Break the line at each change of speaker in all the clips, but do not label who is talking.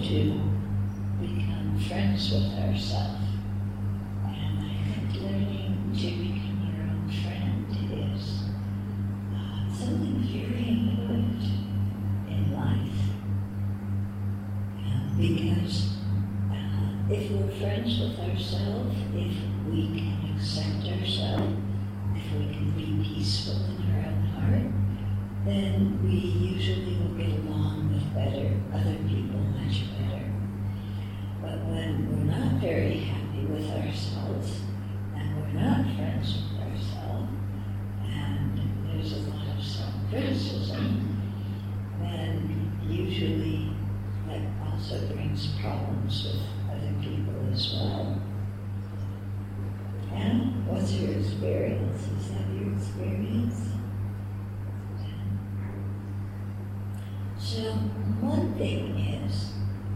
to become friends with ourselves. And I think learning to become your own friend is something very important in life. Because if we're friends with ourselves, if we can accept ourselves, if we can be peaceful in our own heart, then we usually will get along with other people much better. But when we're not very happy with ourselves, and we're not friends with ourselves, and there's a lot of self-criticism, then usually that also brings problems with other people as well. And what's your experience? Is that your experience? So one thing is,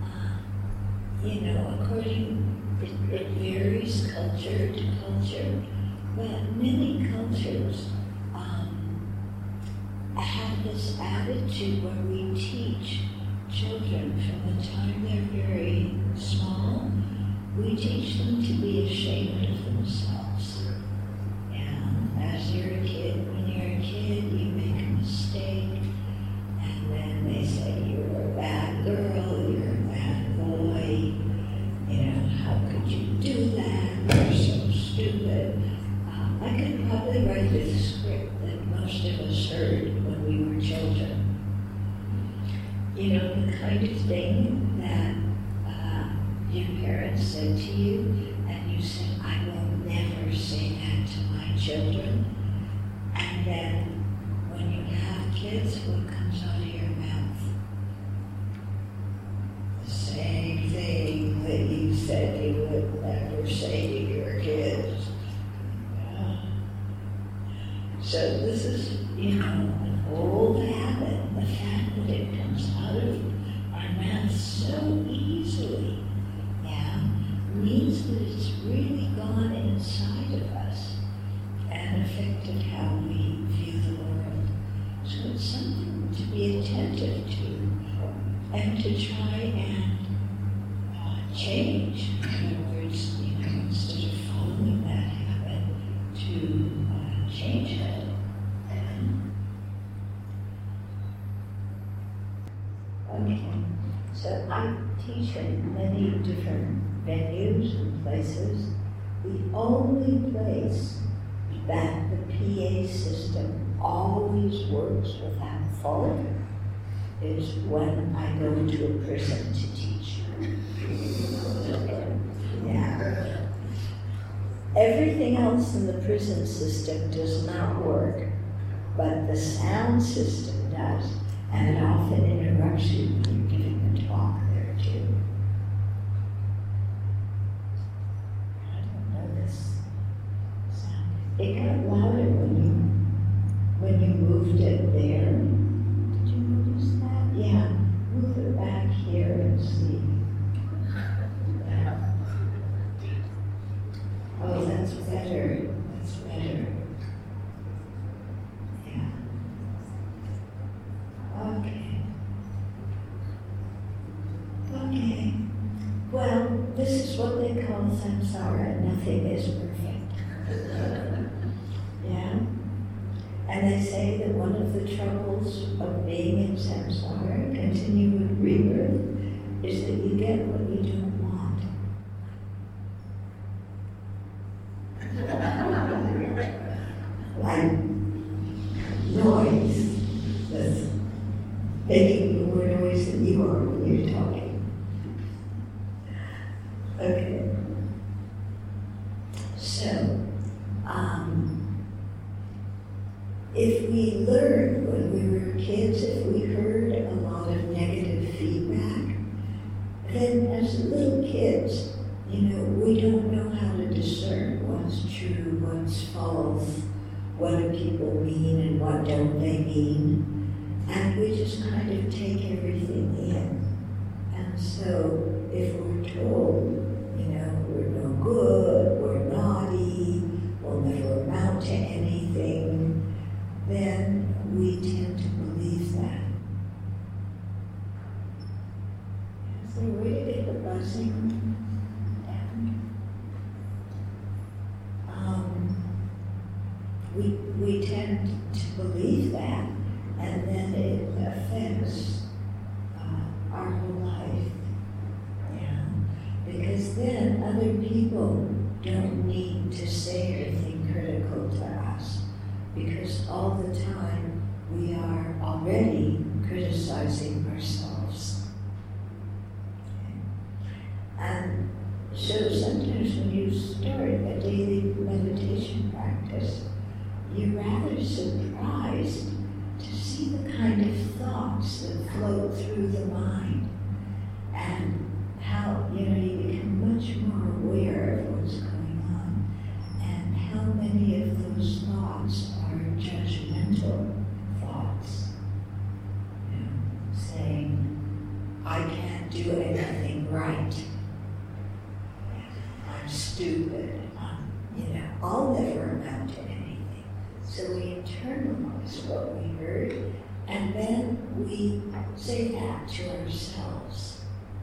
it varies culture to culture, but many cultures have this attitude where we teach children from the time they're very small, we teach them to be ashamed of themselves. And as you're a kid, when you're a kid, you make a mistake, and then they say you're a bad girl, you're a bad boy, how could you do that? You're so stupid. I could probably write this script that most of us heard when we were children. The kind of thing that your parents said to you, and you said, I will never say that to my children. And then when you have kids, what comes out of your mouth? The same thing that you said you would never say to your kids. So this is, an old habit. The fact that it comes out of our mouths so easily, means that it's really gone inside of us and affected how we view the world. So it's something to be attentive to and to try and change. In other words, instead of following that habit, to change it. Okay, so I teach in many different venues and places. The only place that the PA system always works without fault is when I go to a prison to teach. Yeah. Everything else in the prison system does not work, but the sound system does, and it often interrupts you when you're giving a talk there too. It got louder when you moved it there. Did you notice that? Yeah. Move it back here and see. Yeah. Oh, that's better. That's better. Yeah. Okay. Okay. Well, this is what they call samsara. Nothing is perfect. Yeah. And they say that one of the troubles of being in samsara, continued rebirth, is that you get what you don't want. Like noise that's making more noise than you are when you're talking. Okay. So, if we learned when we were kids, if we heard a lot of negative feedback, then as little kids, we don't know how to discern what's true, what's false, what do people mean and what don't they mean, and we just kind of take everything in. And so if we're told, we're no good, we're naughty, we'll never amount to anything, then we tend to believe that. So we tend to believe that, and then it affects our whole life. Yeah. Because then other people don't need to say anything critical to us, because all the time we are already criticizing ourselves. And so sometimes when you start a daily meditation practice, you're rather surprised to see the kind of thoughts that float through the mind, and how, you become much more aware of what's going on, and how many of those thoughts are judgmental thoughts. Saying, I can't do anything right. I'm stupid. I'll never amount to anything. So we internalize what we heard, and then we say that to ourselves.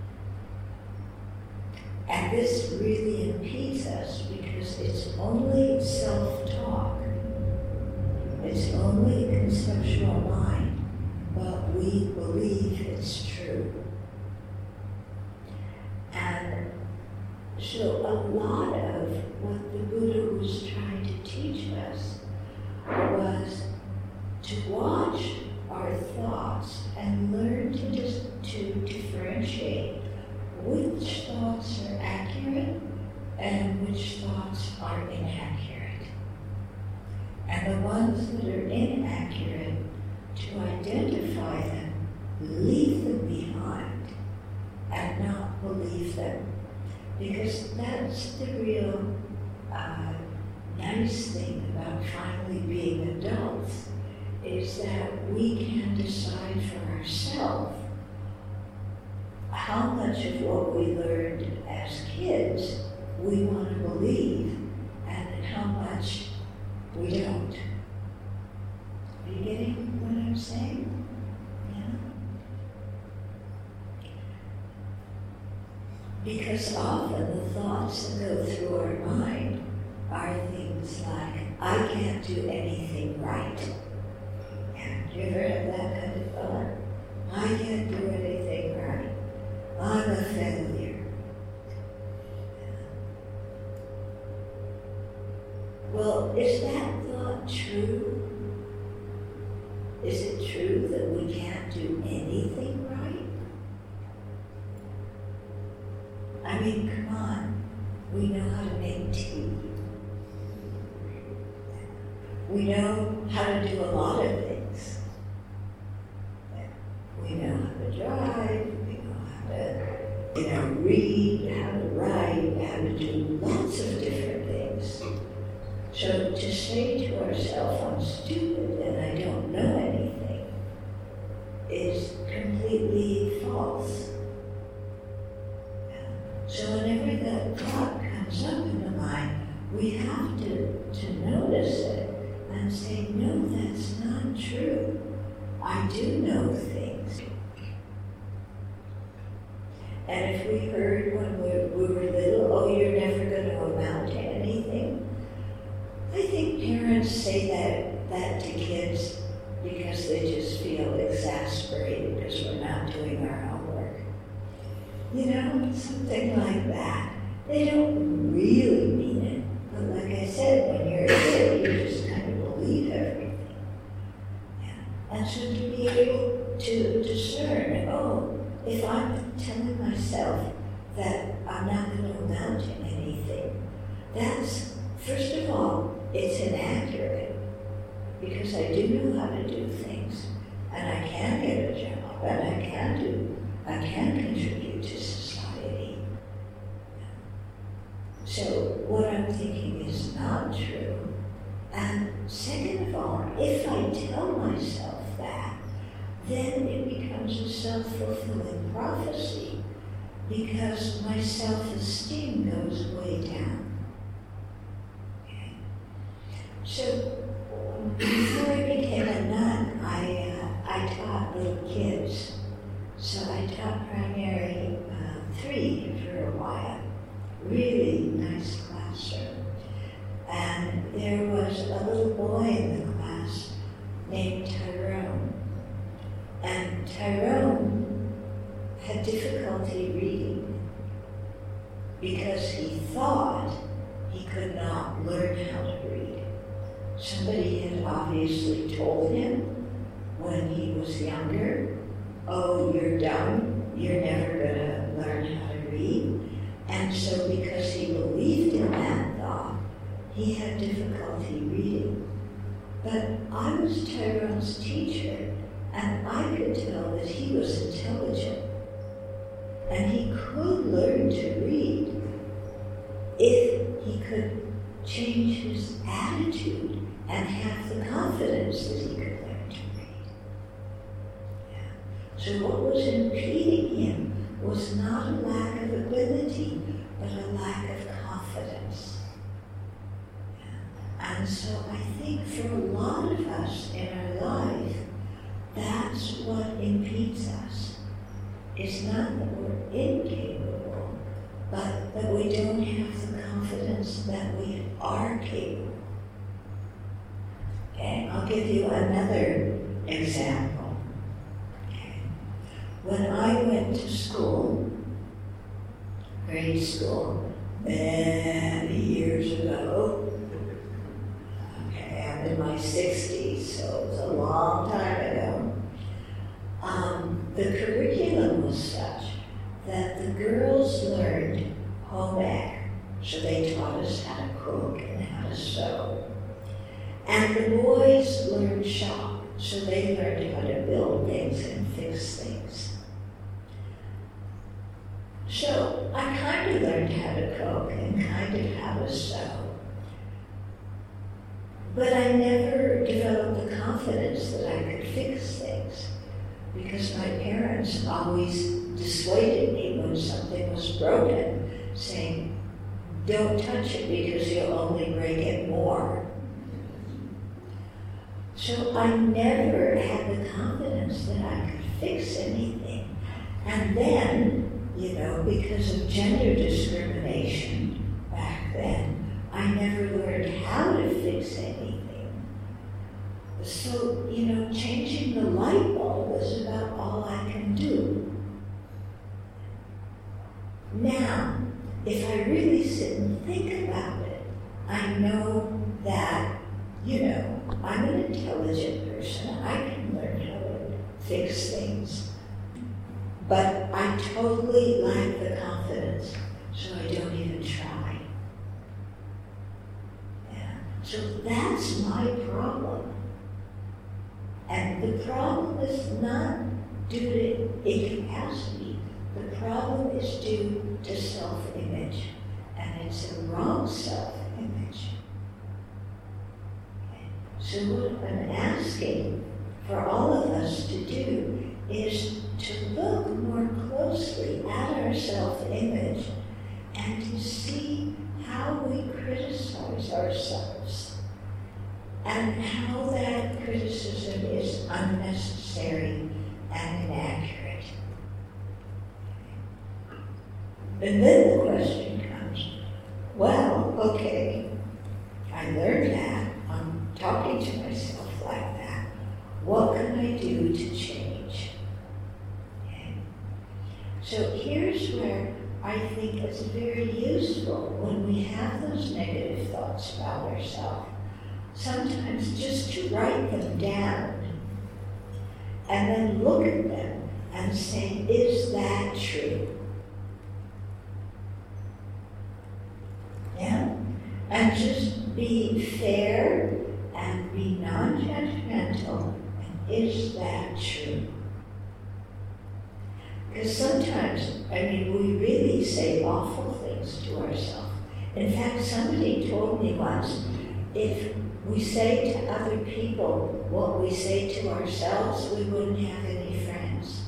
And this really impedes us because it's only self-talk. It's only conceptual mind, but we believe it's true. And so a lot of what the Buddha was trying to teach us was to watch our thoughts and learn to differentiate which thoughts are accurate and which thoughts are inaccurate. And the ones that are inaccurate, to identify them, leave them behind, and not believe them. Because that's the real nice thing about finally being adults, is that we can decide for ourselves how much of what we learned as kids we want to believe and how much we don't. Are you getting what I'm saying? Yeah? Because often the thoughts that go through our mind are things like, I can't do anything right. Have you ever had that kind of thought? I can't do anything right. I'm a failure. Well, is that thought true? Is it true that we can't do anything right? I mean, come on. We know how to make tea. We know how to do a lot of things. We know how to drive. Read, how to write, how to do lots of different things. So to say to ourselves, I'm stupid and I don't know anything, is completely false. So whenever that thought comes up in the mind, we have to notice it and say, no, that's not true. I do know things. And if we heard when we were little, oh, you're never going to amount to anything, I think parents say that to kids because they just feel exasperated because we're not doing our homework. Something like that. They don't really mean it. But like I said, when you're a kid, you just kind of believe everything. Yeah. And so to be able to discern, if I'm telling myself that I'm not going to amount to anything, that's, first of all, it's inaccurate, because I do know how to do things, and I can get a job, and I can contribute to society. So what I'm thinking is not true. And second of all, if I tell myself that, then it becomes a self-fulfilling prophecy, because my self-esteem goes way down. Okay. So before I became a nun, I taught little kids. So I taught primary 3 for a while. Really nice classroom. And there was a little boy in the somebody had obviously told him when he was younger, oh, you're dumb, you're never going to learn how to read. And so because he believed in that thought, he had difficulty reading. But I was Tyrone's teacher, and I could tell that he was intelligent. And he could learn to read if he could change his attitude and have the confidence that he could learn to read. Yeah. So what was impeding him was not a lack of ability, but a lack of confidence. Yeah. And so I think for a lot of us in our life, that's what impedes us. It's not that we're incapable, but that we don't have the confidence that we are capable. Okay, I'll give you another example. Okay. When I went to school, grade school, many years ago, okay, I'm in my 60s, so it was a long time ago, the curriculum was such that the girls learned home ec, so they taught us how to cook and how to sew. And the boys learned shop, so they learned how to build things and fix things. So I kind of learned how to cook and kind of how to sew. But I never developed the confidence that I could fix things, because my parents always dissuaded me when something was broken, saying, don't touch it because you'll only break it more. So I never had the confidence that I could fix anything. And then, because of gender discrimination back then, I never learned how to fix anything. So, changing the light bulb was about all I can do. Now, if I really sit and think about it, I know that, I'm an intelligent person. I can learn how to fix things. But I totally lack the confidence, so I don't even try. Yeah. So that's my problem. And the problem is not due to incapacity. The problem is due to self-image. And it's a wrong self-image. Okay. So what I'm asking for all of us to do is to look more closely at our self-image and to see how we criticize ourselves and how that criticism is unnecessary and inaccurate. And then the question comes, well, okay, I learned that. I'm talking to myself like that. What can I do to change? Okay. So here's where I think it's very useful when we have those negative thoughts about ourselves. Sometimes just to write them down and then look at them and say, is that true? Yeah? And just be fair and be non-judgmental. And is that true? Because sometimes, we really say awful things to ourselves. In fact, somebody told me once, if we say to other people what we say to ourselves, we wouldn't have any friends.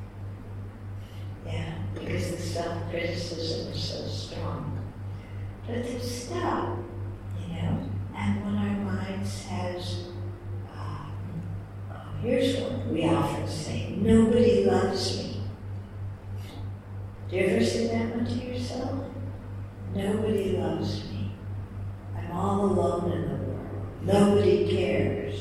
Yeah, because the self-criticism is so strong. But to stop, and when our mind says, here's what we often say, nobody loves me. Do you ever say that one to yourself? Nobody loves me. I'm all alone in the world. Nobody cares.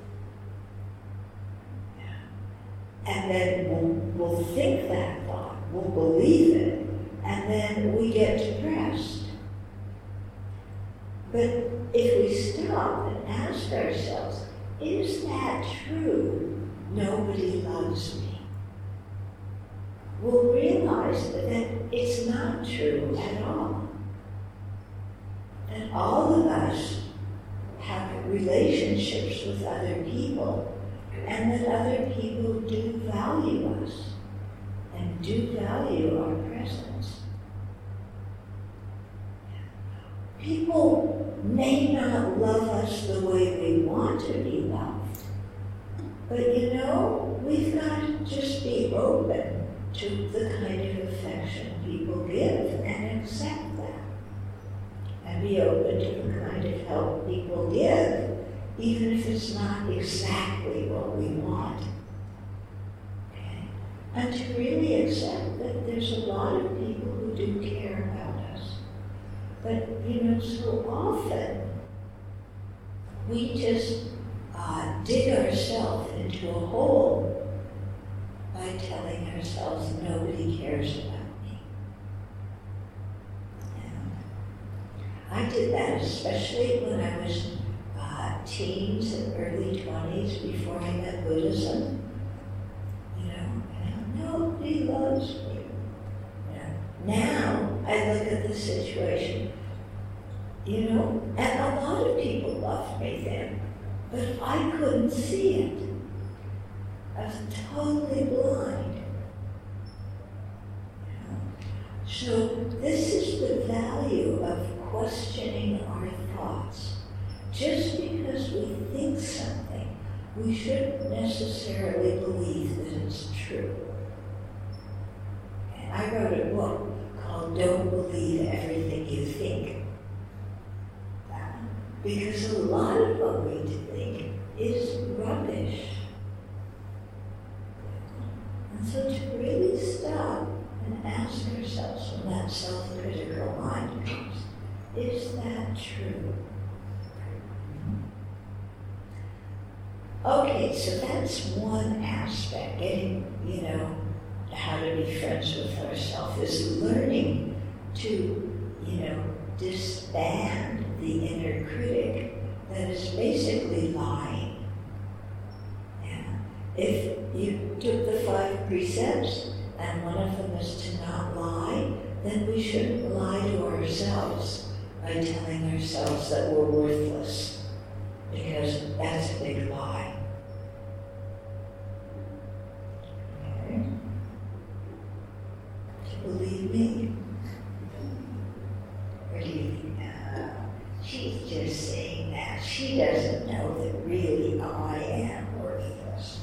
Yeah. And then we'll think that thought, we'll believe it, and then we get depressed. But if we stop and ask ourselves, is that true? Nobody loves me. We'll realize that it's not true at all. That all of us have relationships with other people, and that other people do value us and do value our presence. People may not love us the way we want to be loved, but we've got to just be open to the kind of affection people give and accept that. And be open to the kind of help people give, even if it's not exactly what we want. Okay? And to really accept that there's a lot of people who do care about us. But, so often we just dig ourselves into a hole by telling ourselves nobody cares about me. I did that especially when I was teens and early 20s before I met Buddhism. Nobody loves me. Now I look at the situation, and a lot of people loved me then, but I couldn't see it. I was totally blind. So this is the value of questioning our thoughts. Just because we think something, we shouldn't necessarily believe that it's true. And I wrote a book called Don't Believe Everything You Think. Because a lot of what we think is rubbish. And so to really stop and ask ourselves when that self-critical mind comes, is that true? Okay, so that's one aspect, getting, how to be friends with ourselves, is learning to, disband the inner critic that is basically lying. If you took the 5 precepts and one of them is to not lie, then we shouldn't lie to ourselves by telling ourselves that we're worthless, because that's a big lie. Okay? Do you believe me? Or do you think, she's just saying that. She doesn't know that really I am worthless.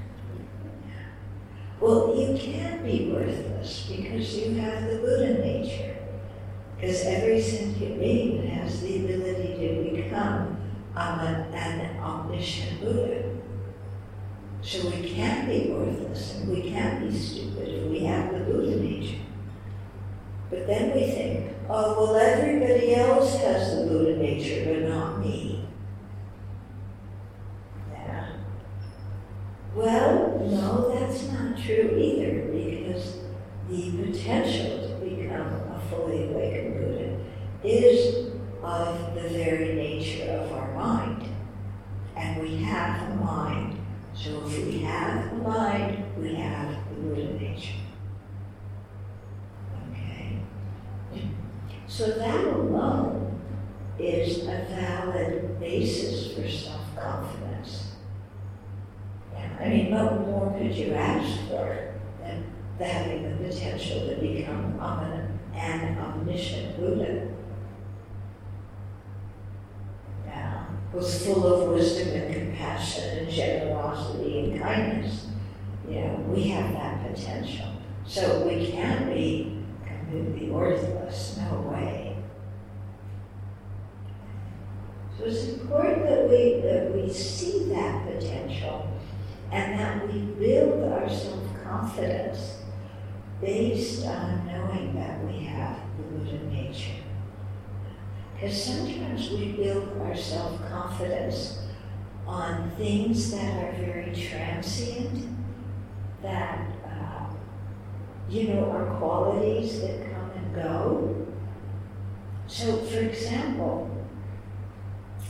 Well, you can be worthless because you have the Buddha nature. Because every sentient being has the ability to become an omniscient Buddha. So we can be worthless and we can be stupid if we have the Buddha nature. But then we think, oh, well, everybody else has the Buddha nature, but not me. Yeah. Well, no, that's not true either, because the potential to become a fully awakened Buddha is of the very nature of our mind. And we have a mind. So if we have a mind, we have the Buddha nature. So that alone is a valid basis for self-confidence. What more could you ask for than having the potential to become an omniscient Buddha? Who's full of wisdom and compassion and generosity and kindness. We have that potential. So we can't be completely worthless, no way. So it's important that we see that potential and that we build our self-confidence based on knowing that we have the Buddha nature. Because sometimes we build our self-confidence on things that are very transient, that are qualities that come and go. So, for example,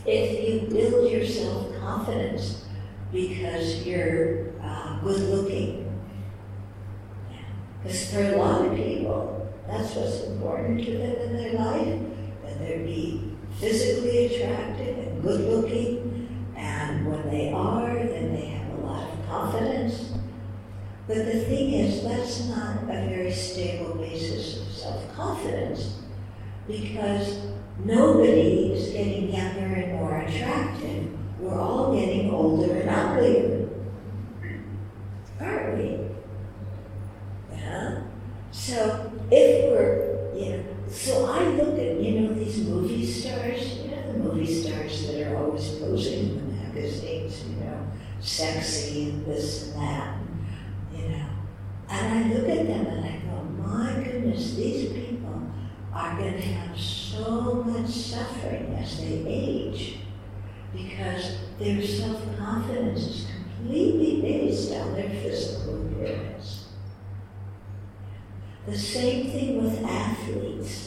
if you build your self-confidence because you're good looking, because for a lot of people, that's what's important to them in their life, that they be physically attractive and good looking, and when they are, then they have a lot of confidence. But the thing is, that's not a very stable basis of self-confidence, because nobody is getting younger and more attractive. We're all getting older and uglier, aren't we? Yeah. So if we're, so I look at, these movie stars, the movie stars that are always posing in the magazines, sexy and this and that, and I look at them and I go, my goodness, these people are going to have so much suffering as they age, because their self-confidence is completely based on their physical appearance. The same thing with athletes.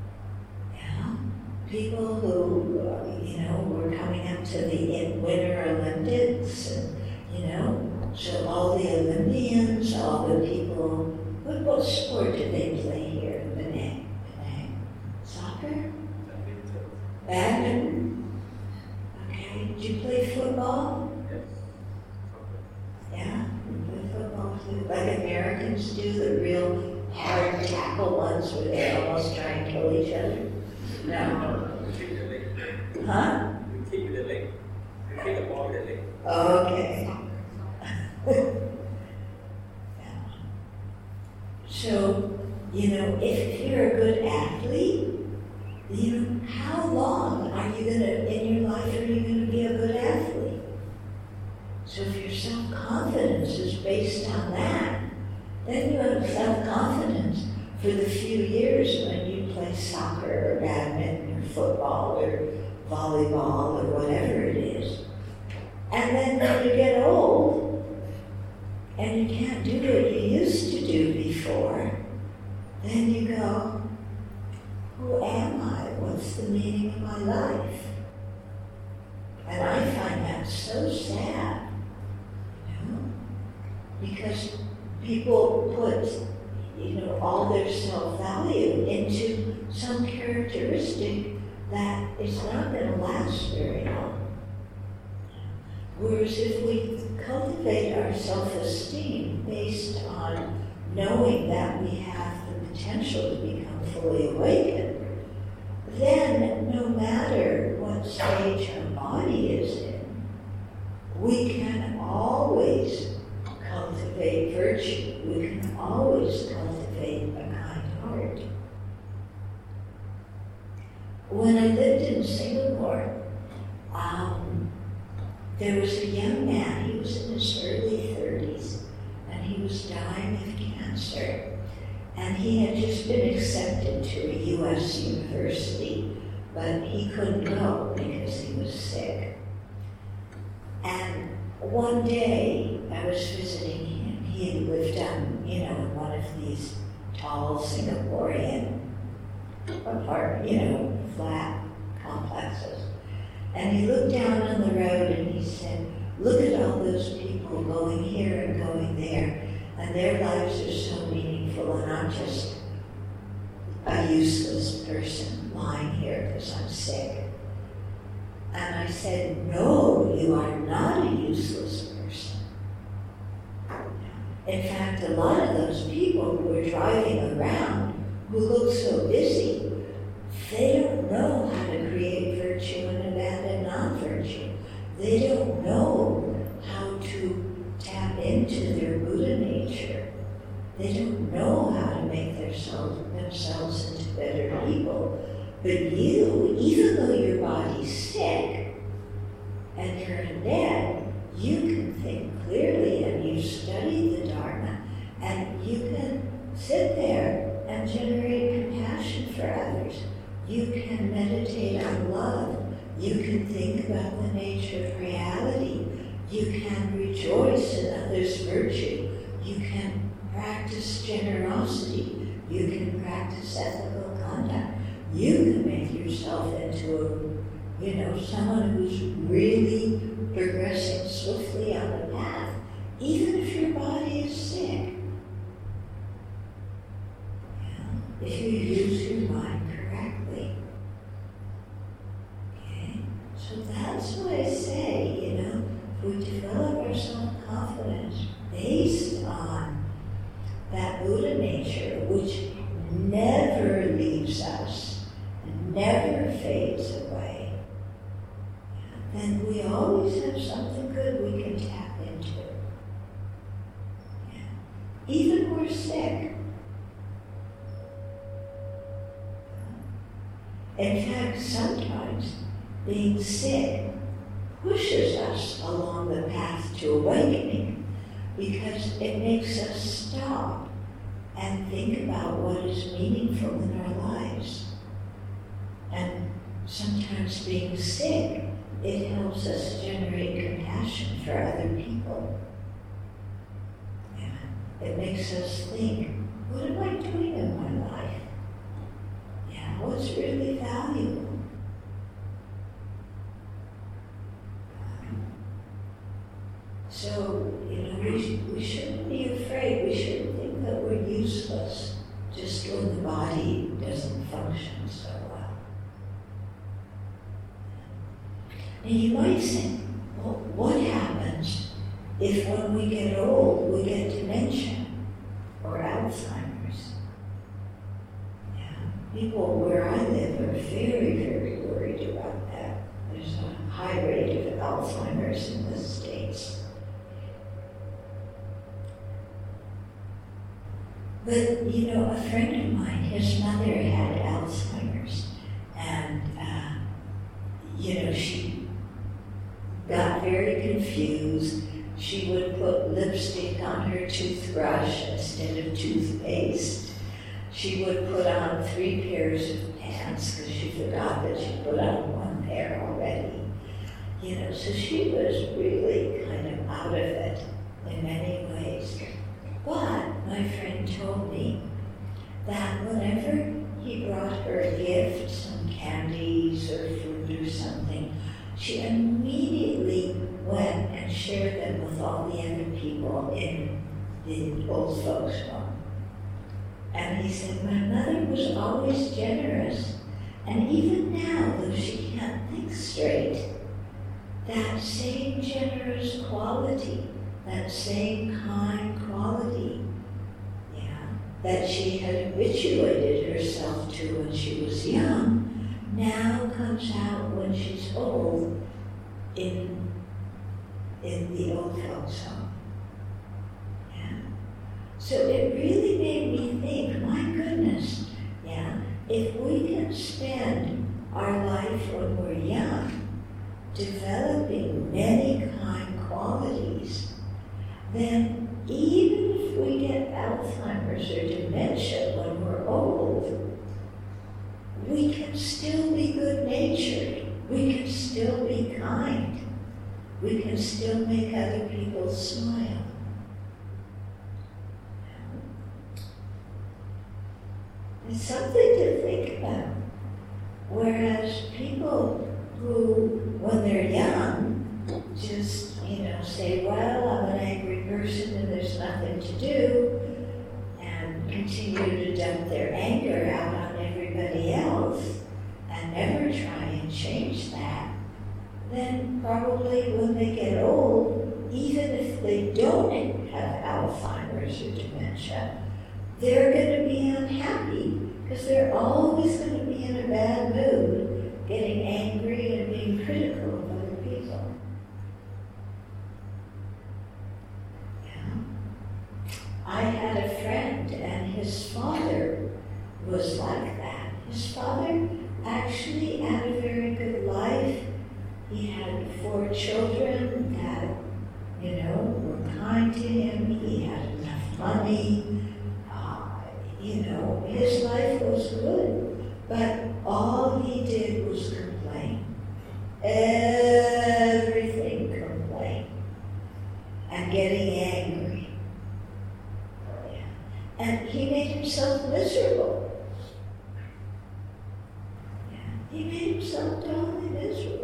People who, were coming up to the Winter Olympics, and, so all the Olympians, all the people, what sport did they play here in Penang? Soccer? Badminton? Okay. Did you play football?
Yes.
Yeah, you play football too. Like Americans do, the real hard tackle ones where they almost try and kill each other. No.
We kick the leg.
Huh?
We kick with the leg. We kick the ball with the leg.
Okay. Yeah. So, if you're a good athlete, how long are you in your life are you going to be a good athlete? So if your self-confidence is based on that, then you have self-confidence for the few years when you play soccer or badminton or football or volleyball or whatever it is. And then when you get old, and you can't do what you used to do before, then you go, who am I? What's the meaning of my life? And I find that so sad, because people put, all their self-value into some characteristic that is not going to last very long. Whereas if we cultivate our self-esteem based on knowing that we have the potential to become fully awakened, then no matter what stage our body is in, we can always cultivate virtue. We can always cultivate a kind heart. When I lived in Singapore, there was a young man, he was in his early 30s, and he was dying of cancer. And he had just been accepted to a U.S. university, but he couldn't go because he was sick. And one day, I was visiting him. He had lived on, in one of these tall Singaporean flat complexes. And he looked down on the road and he said, look at all those people going here and going there, and their lives are so meaningful, and I'm just a useless person lying here because I'm sick. And I said, no, you are not a useless person. In fact, a lot of those people who are driving around, who look so busy, they don't know how to create virtue and abandon non-virtue. They don't know how to tap into their Buddha nature. They don't know how to make themselves into better people. But you, even though your body's sick and you're in bed, you can think clearly, and you study the Dharma, and you can sit there and generate compassion for others. You can meditate on love. You can think about the nature of reality. You can rejoice in others' virtue. You can practice generosity. You can practice ethical conduct. You can make yourself into someone who's really progressing swiftly on the path, even if your body is sick. If you use your mind correctly. Okay? So that's why I say, if we develop our self-confidence based on that Buddha nature, which never leaves us, never fades away, then we always have something good we can tap into. Even when we're sick. In fact, sometimes being sick pushes us along the path to awakening because it makes us stop and think about what is meaningful in our lives. And sometimes being sick, it helps us generate compassion for other people. It makes us think, what am I doing in my life? What's really valuable? So, we shouldn't be afraid. We shouldn't think that we're useless just when the body doesn't function so well. And you might think, well, what happens if when we get old, we get dementia or Alzheimer's? People where I live are very, very worried about that. There's a high rate of Alzheimer's in the States. But, a friend of mine, his mother had Alzheimer's, and, she got very confused. She would put lipstick on her toothbrush instead of toothpaste. She would put on 3 pairs of pants because she forgot that she put on 1 pair already. So she was really kind of out of it in many ways. But my friend told me that whenever he brought her a gift, some candies or food or something, she immediately went and shared them with all the other people in the old folks' home. And he said, my mother was always generous. And even now, though she can't think straight, that same generous quality, that same kind quality, that she had habituated herself to when she was young, now comes out when she's old in the old folks' home. So it really made me think, my goodness, if we can spend our life when we're young developing many kind qualities, then even if we get Alzheimer's or dementia when we're old, we can still be good-natured, we can still be kind, we can still make other people smile. It's something to think about. Whereas people who, when they're young, just, say, well, I'm an angry person and there's nothing to do, and continue to dump their anger out on everybody else, and never try and change that, then probably when they get old, even if they don't have Alzheimer's or dementia, they're going to be unhappy because they're always going to be in a bad mood, getting angry and being critical of other people. I had a friend and his father was like that. His father actually had a very good life. He had 4 children that, were kind to him. He had enough money. His life was good, but all he did was complain. Everything complained. And getting angry. And he made himself miserable. He made himself totally miserable.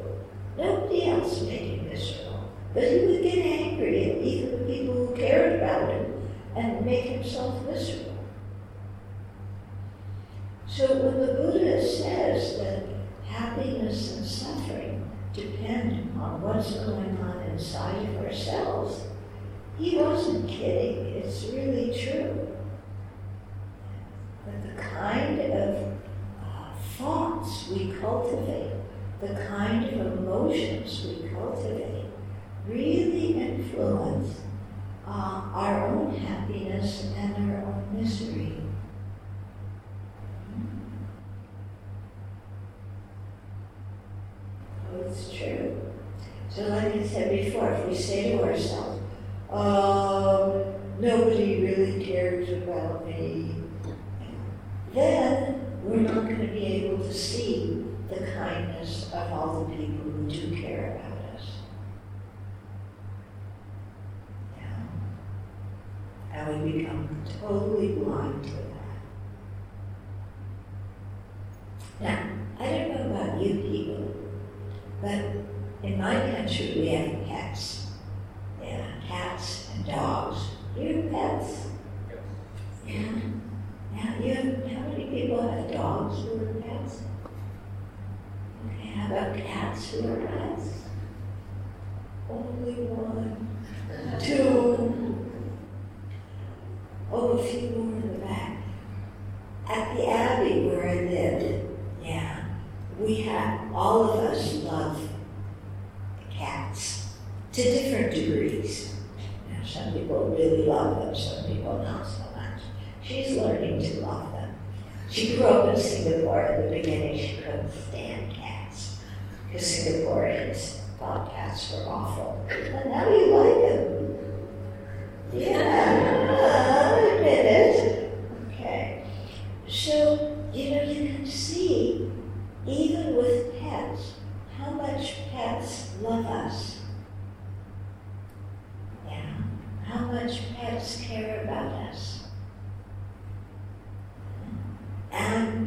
But he would get angry at even the people who cared about him and make himself miserable. So when the Buddha says that happiness and suffering depend on what's going on inside of ourselves, he wasn't kidding. It's really true. But the kind of thoughts we cultivate, the kind of emotions we cultivate, really influence our own happiness and our own misery. Oh, it's true. So like I said before, if we say to ourselves, nobody really cares about me, then we're not going to be able to see the kindness of all the people who do care about us. Yeah. And we become totally blind to that. Now, I don't know about you people, but in my country we have pets. Yeah, cats and dogs. You have pets? Yeah. Now, how many people have dogs who are pets? Okay, how about cats who are pets? Only one, two. Oh, a few more in the back. At the Abbey where I live, all of us love cats to different degrees. Now, some people really love them, some people not so much. She's learning to love them. She grew up in Singapore. At the beginning, she couldn't stand cats because Singaporeans thought cats were awful. And now you like them. Yeah, I'll admit it. Okay. So, you can see, even with pets, how much pets love us. Yeah. How much pets care about us. And,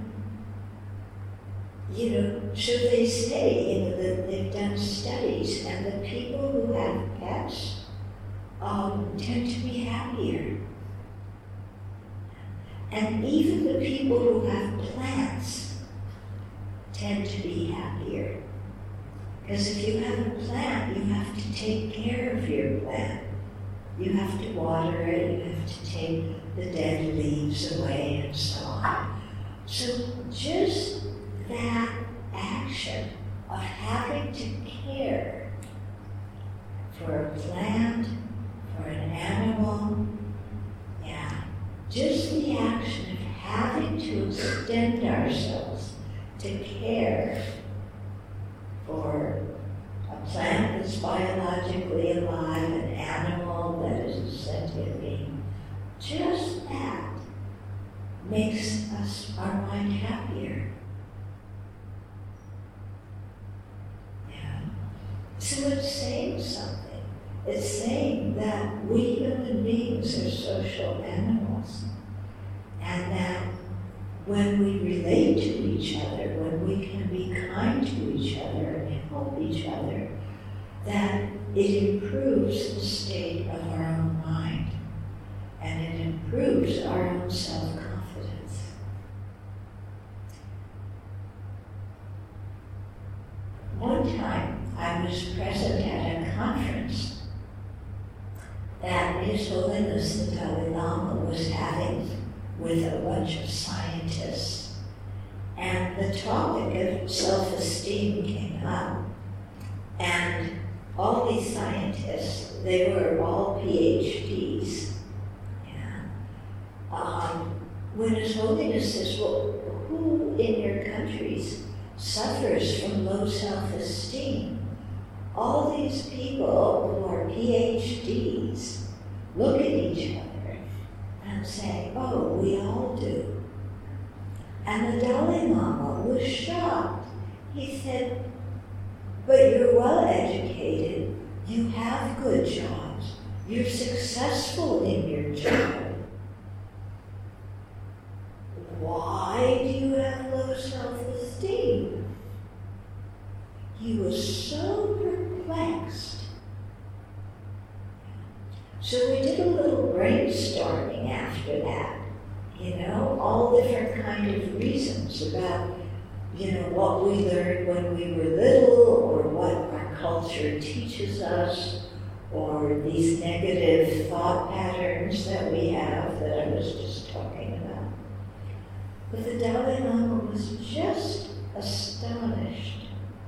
so they say, that they've done studies, and the people who have pets tend to be happier. And even the people who have plants tend to be happier. Because if you have a plant, you have to take care of your plant. You have to water it, you have to take the dead leaves away, and so on. So just that action of having to care for a plant, for an animal, just the action of having to extend ourselves to care for a plant that's biologically alive, an animal that is a sentient being, just that makes our mind happier. Yeah. So it's saying something. It's saying that we human beings are social animals, and that when we relate to each other, when we can be kind to each other and help each other, that it improves the state of our own mind, and it improves our own self-confidence. One time, I was present at a conference that His Holiness the Dalai Lama was having with a bunch of scientists. And the topic of self-esteem came up. And all these scientists, they were all PhDs. When His Holiness says, well, who in your countries suffers from low self-esteem? All these people who are PhDs look at each other and say, oh, we all do. And the Dalai Lama was shocked. He said, but you're well educated, you have good jobs, you're successful in your job. Why do you have low self-esteem? He was so perplexed So we did a little brainstorming after that, all different kind of reasons about, what we learned when we were little, or what our culture teaches us, or these negative thought patterns that we have that I was just talking about. But the Dalai Lama was just astonished.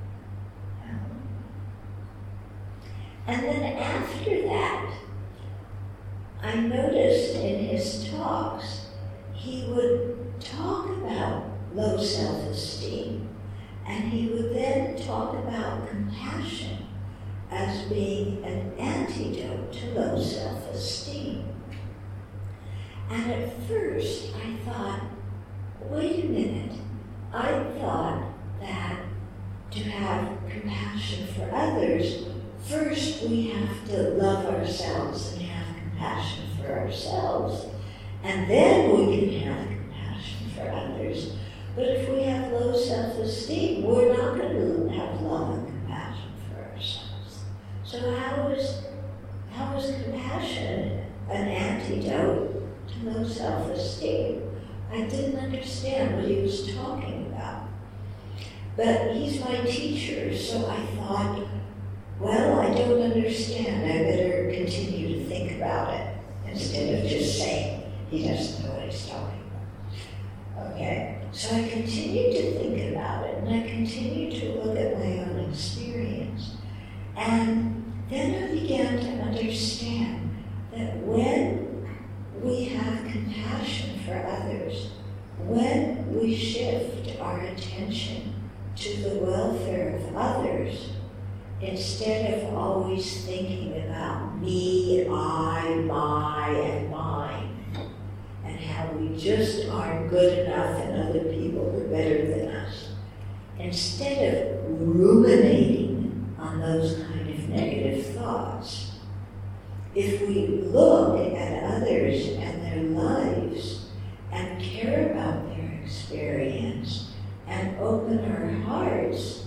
And then after that, I noticed in his talks, he would talk about low self-esteem, and he would then talk about compassion as being an antidote to low self-esteem. And at first I thought, wait a minute, I thought that to have compassion for others, first we have to love ourselves and have compassion for ourselves, and then we can have compassion for others. But if we have low self-esteem, we're not going to have love and compassion for ourselves. So how is compassion an antidote to low self-esteem? I didn't understand what he was talking about. But he's my teacher, so I thought, well, I don't understand. I better continue to think about it instead of just saying he doesn't know what he's talking about. Okay? So I continued to think about it, and I continued to look at my own experience. And then I began to understand that when we have compassion for others, when we shift our attention to the welfare of others, instead of always thinking about me, I, my, and mine, and how we just aren't good enough and other people are better than us, instead of ruminating on those kind of negative thoughts, if we look at others and their lives and care about their experience and open our hearts,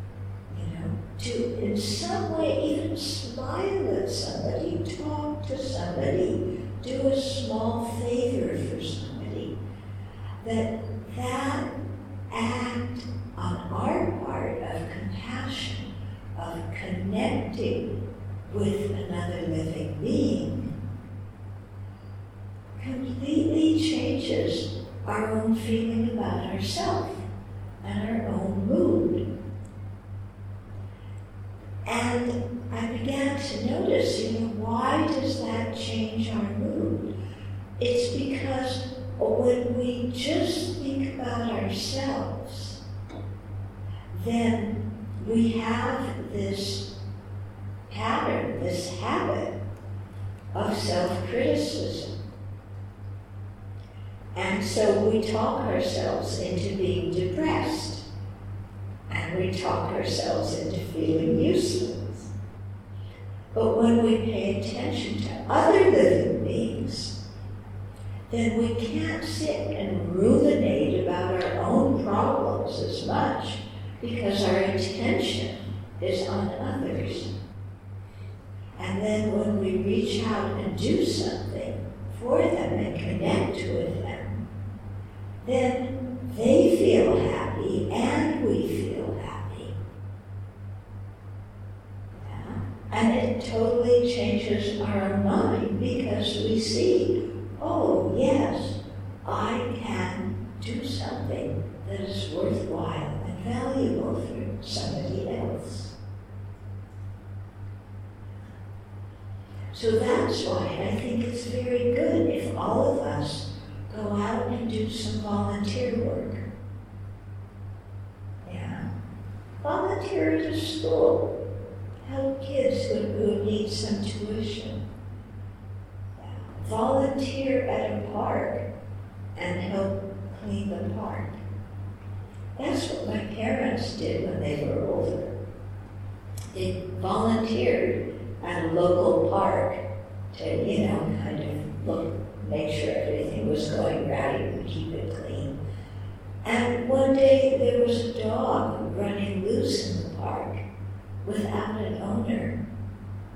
to in some way even smile at somebody, talk to somebody, do a small favor for somebody, that act on our part of compassion, of connecting with another living being, completely changes our own feeling about ourselves and our own mood. And I began to notice, why does that change our mood? It's because when we just think about ourselves, then we have this pattern, this habit of self-criticism. And so we talk ourselves into being depressed. And we talk ourselves into feeling useless. But when we pay attention to other living beings, then we can't sit and ruminate about our own problems as much, because our attention is on others. And then when we reach out and do something for them and connect with them, then they feel happy and we feel happy. Yeah. And it totally changes our mind, because we see, oh yes, I can do something that is worthwhile and valuable for somebody else. So that's why I think it's very good if all of us go out and do some volunteer work. Yeah. Volunteer at a school. Help kids who need some tuition. Yeah. Volunteer at a park and help clean the park. That's what my parents did when they were older. They volunteered at a local park to, kind of look, make sure everything was going right and keep it clean. And one day there was a dog running loose in the park without an owner.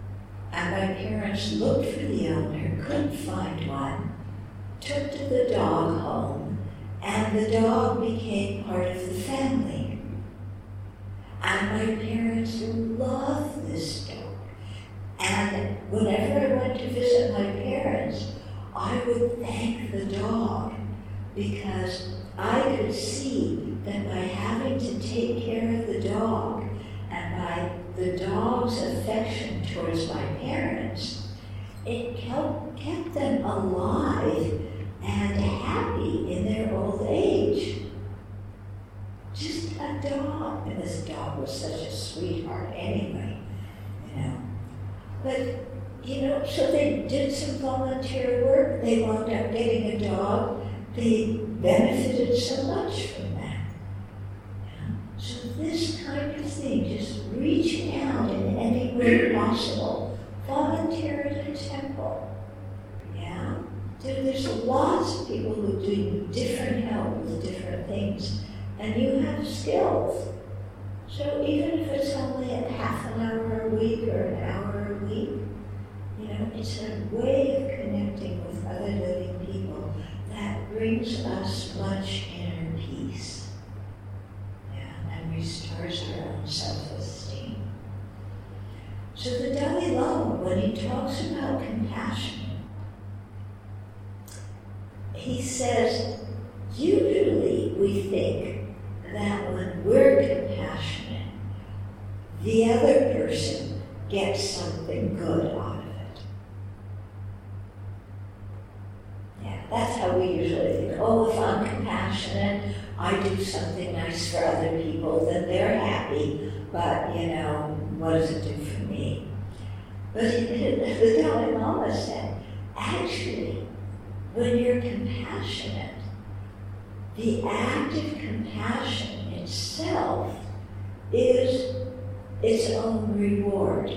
And my parents looked for the owner, couldn't find one, took the dog home, and the dog became part of the family. And my parents loved this dog. And whenever I went to visit my parents, I would thank the dog because I could see that by having to take care of the dog and by the dog's affection towards my parents, it kept them alive and happy in their old age. Just a dog. And this dog was such a sweetheart anyway, you know. But, you know, so they did some volunteer work. They wound up getting a dog. They benefited so much from that. Yeah. So this kind of thing, just reaching out in any way possible, volunteer at a temple. Yeah. There's lots of people who do different help with different things, and you have skills. So even if it's only a half an hour a week or an hour a week, you know, it's a way of connecting with other living people that brings us much inner peace, yeah, and restores our own self-esteem. So the Dalai Lama, when he talks about compassion, he says, usually we think that when we're compassionate, the other person gets something good out of it. Yeah, that's how we usually think. Oh, if I'm compassionate, I do something nice for other people, then they're happy, but, you know, what does it do for me? But the Dalai Lama said, actually, when you're compassionate, the act of compassion itself is its own reward.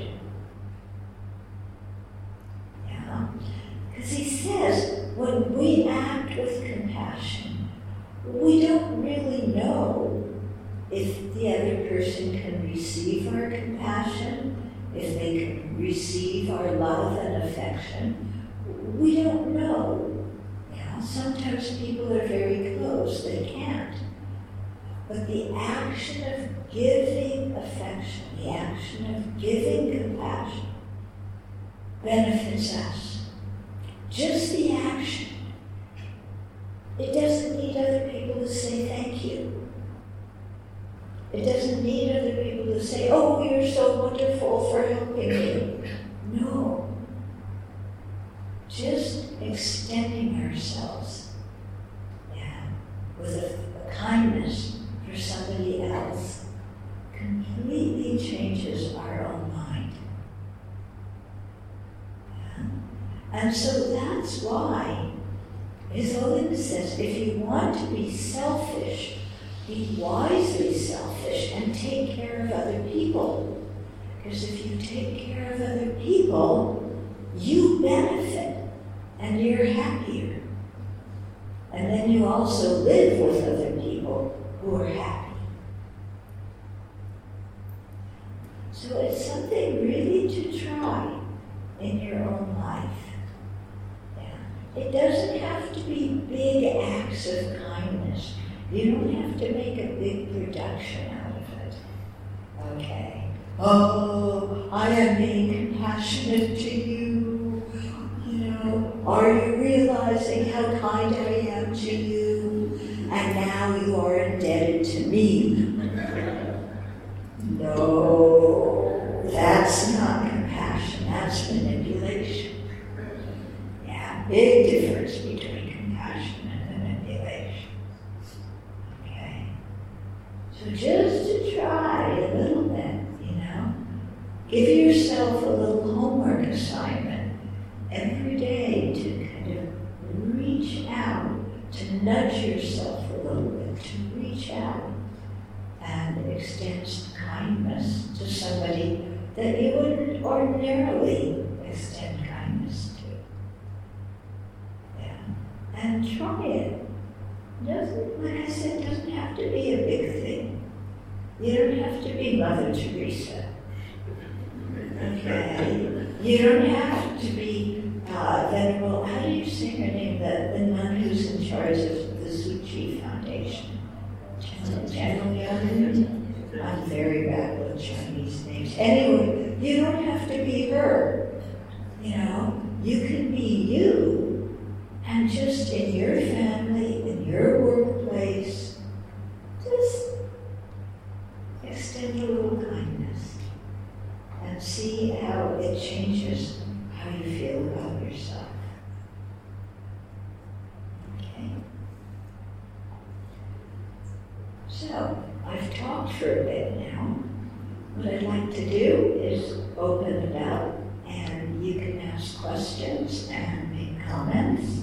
Yeah? Because he says, when we act with compassion, we don't really know if the other person can receive our compassion, if they can receive our love and affection. We don't know. Sometimes people are very close, they can't. But the action of giving affection, the action of giving compassion, benefits us. Just the action. It doesn't need other people to say thank you. It doesn't need other people to say, oh, you're so wonderful for helping me. No. Just extending ourselves, yeah, with a kindness for somebody else completely changes our own mind. Yeah? And so that's why His Holiness says, if you want to be selfish, be wisely selfish and take care of other people. Because if you take care of other people, you benefit. And you're happier. And then you also live with other people who are happy. So it's something really to try in your own life. Yeah. It doesn't have to be big acts of kindness. You don't have to make a big production out of it. Okay. Oh, I am being compassionate to you. Are you realizing how kind I am to you? And now you are indebted to me. No, that's not compassion, that's manipulation. Yeah, big difference between compassion and manipulation. Okay? So just to try a little bit, give yourself a little homework assignment every day to kind of reach out, to nudge yourself a little bit, to reach out and extend kindness to somebody that you wouldn't ordinarily extend kindness to. Yeah. And try it. Like I said, it doesn't have to be a big thing. You don't have to be Mother Teresa. Okay? You don't have to be venerable. How do you say her name? The nun who's in charge of the Tzu Chi Foundation. I'm very bad with Chinese names. Anyway, you don't have to be her. You know, you can be you, and just in your family, in your workplace, just extend a little kindness and see how it changes how you feel about yourself. Okay? So, I've talked for a bit now. What I'd like to do is open it up, and you can ask questions and make comments.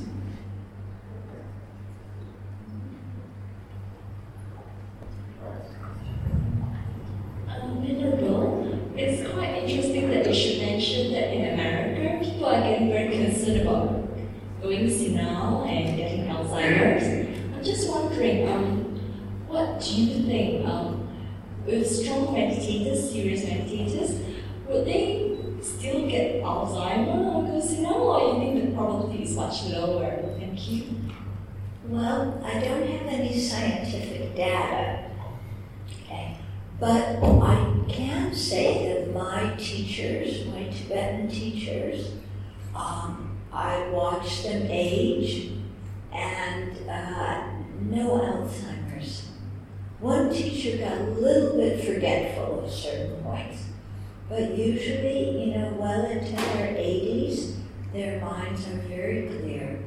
Venerable, it's quite interesting that you should mention that in America, people are getting very concerned about going senile and getting Alzheimer's. I'm just wondering, what do you think, with strong meditators, serious meditators, would they still get Alzheimer's or go senile, or you think the probability is much lower? Thank you.
Well, I don't have any scientific data, okay, but I can say that my teachers, my Tibetan teachers, I watched them age, and no Alzheimer's. One teacher got a little bit forgetful at certain points, but usually, well into their 80s, their minds are very clear.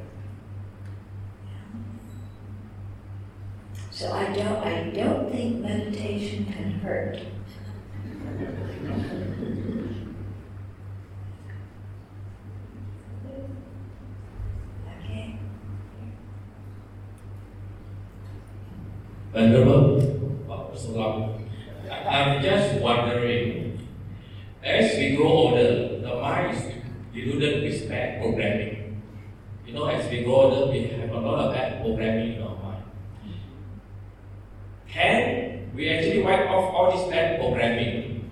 So I don't think meditation can hurt. Okay.
Venerable, I'm just wondering, as we grow older, the mind is deluded with bad programming. As we grow older, we have a lot of bad programming in our mind. Can we actually wipe off all this bad programming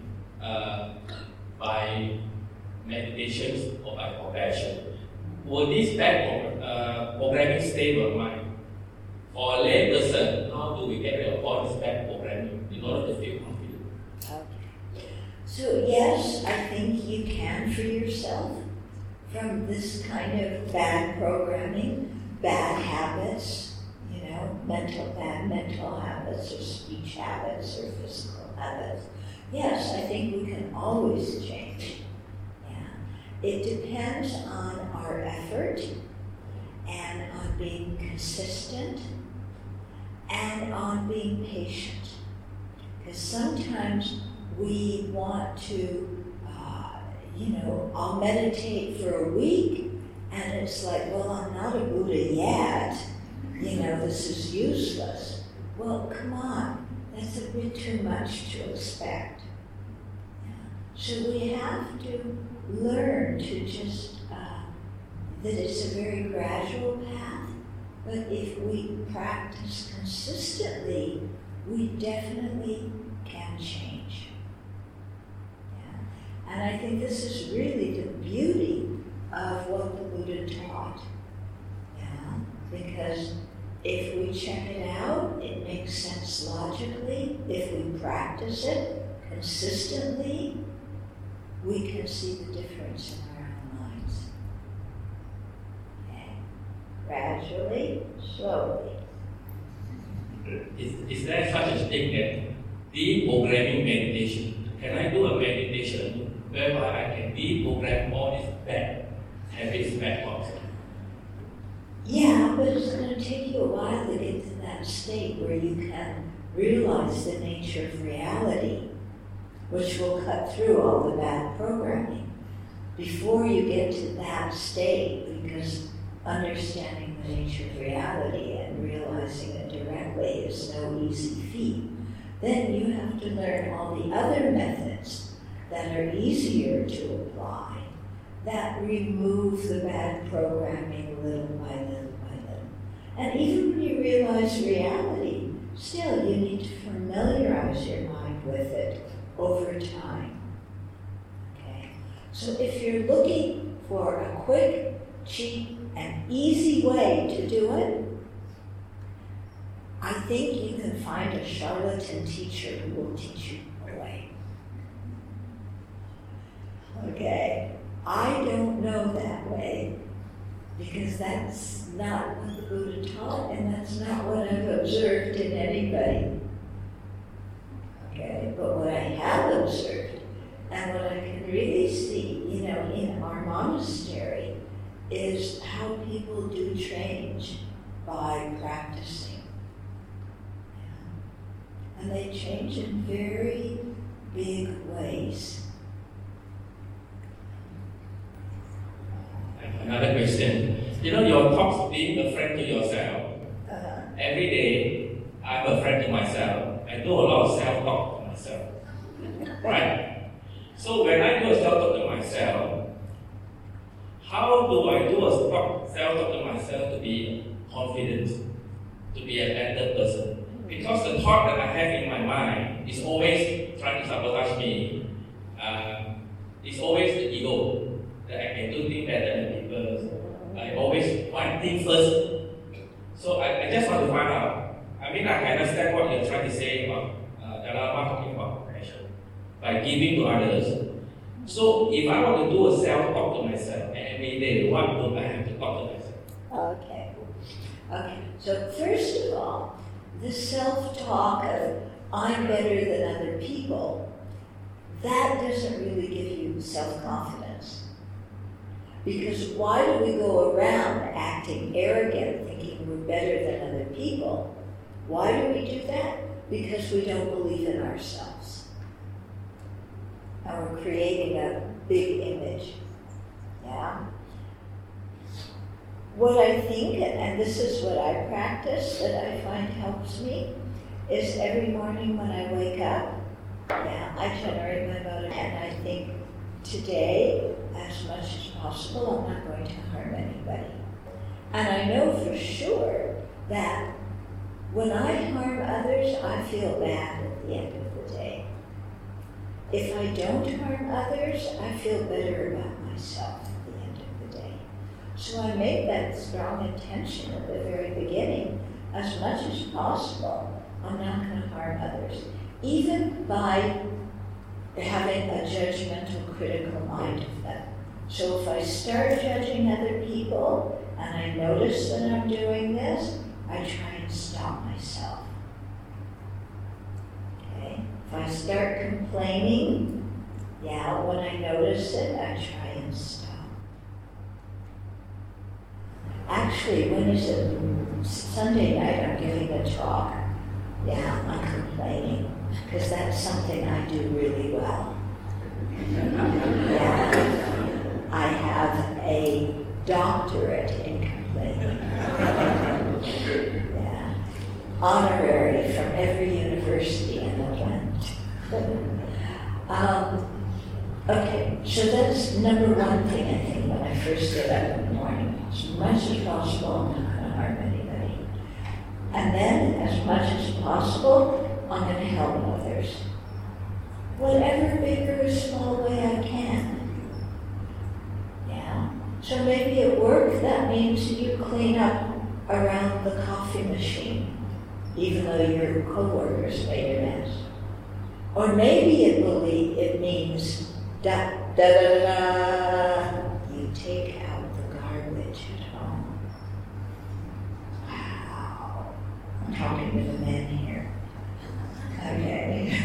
by meditations or by compassion? Will this bad programming stay in our mind? For a lay person, how do we get rid of all this bad programming in order to feel confident?
Okay. So yes, I think you can free yourself from this kind of bad programming, bad habits, bad mental habits or speech habits or physical habits. Yes, I think we can always change. Yeah. It depends on our effort and on being consistent and on being patient. Because sometimes we want to, I'll meditate for a week and it's like, well, I'm not a Buddha yet. This is useless. Well, come on, that's a bit too much to expect. Yeah. So we have to learn to just, that it's a very gradual path, but if we practice consistently, we definitely can change. Yeah. And I think this is really the beauty of what the Buddha taught. Yeah. Because if we check it out, it makes sense logically. If we practice it consistently, we can see the difference in our own minds. Okay. Gradually, slowly.
Is there such a thing that deprogramming meditation? Can I do a meditation whereby I can deprogram all these bad habits, bad thoughts?
Yeah, but it's going to take you a while to get to that state where you can realize the nature of reality, which will cut through all the bad programming. Before you get to that state, because understanding the nature of reality and realizing it directly is no easy feat, then you have to learn all the other methods that are easier to apply, that remove the bad programming little by little by little. And even when you realize reality, still you need to familiarize your mind with it over time. Okay? So if you're looking for a quick, cheap, and easy way to do it, I think you can find a charlatan teacher who will teach you a way. Okay, I don't know that way because that's not what the Buddha taught and that's not what I've observed in anybody. Okay, but what I have observed and what I can really see, in our monastery is how people do change by practicing. And they change in very big ways.
Another question. Your talks being a friend to yourself. Every day, I'm a friend to myself. I do a lot of self-talk to myself. Right? So when I do a self-talk to myself, how do I do a self-talk to myself to be confident, to be a better person? Because the thought that I have in my mind is always trying to sabotage me. It's always the ego that I can do things better than people. I always want things first. So I just want to find out. I understand what you're trying to say about Dalai Lama talking about compassion by giving to others. So if I want to do a self-talk to myself every day, what do I have to talk to myself?
Okay. So first of all, the self-talk of I'm better than other people, that doesn't really give you self-confidence. Because why do we go around acting arrogant, thinking we're better than other people? Why do we do that? Because we don't believe in ourselves. And we're creating a big image. Yeah? What I think, and this is what I practice that I find helps me, is every morning when I wake up, I generate my motivation and I think today, as much as possible, I'm not going to harm anybody. And I know for sure that when I harm others, I feel bad at the end of the day. If I don't harm others, I feel better about myself at the end of the day. So I make that strong intention at the very beginning, as much as possible, I'm not going to harm others. Even by having a judgmental, critical mind of them. So if I start judging other people, and I notice that I'm doing this, I try and stop myself. Okay? If I start complaining, when I notice it, I try and stop. Actually, when is it? Sunday night I'm giving a talk. I'm complaining, because that's something I do really well. I have a doctorate in complaining. Honorary from every university in the land. Okay, so that's number one thing I think when I first get up in the morning. As much as possible, I'm not going to harm anybody. And then, as much as possible, I'm going to help others. Whatever big or small way I can. So maybe at work, that means you clean up around the coffee machine, even though your coworkers made a mess. Or maybe it means you take out the garbage at home. Wow. I'm talking to the men here. Okay.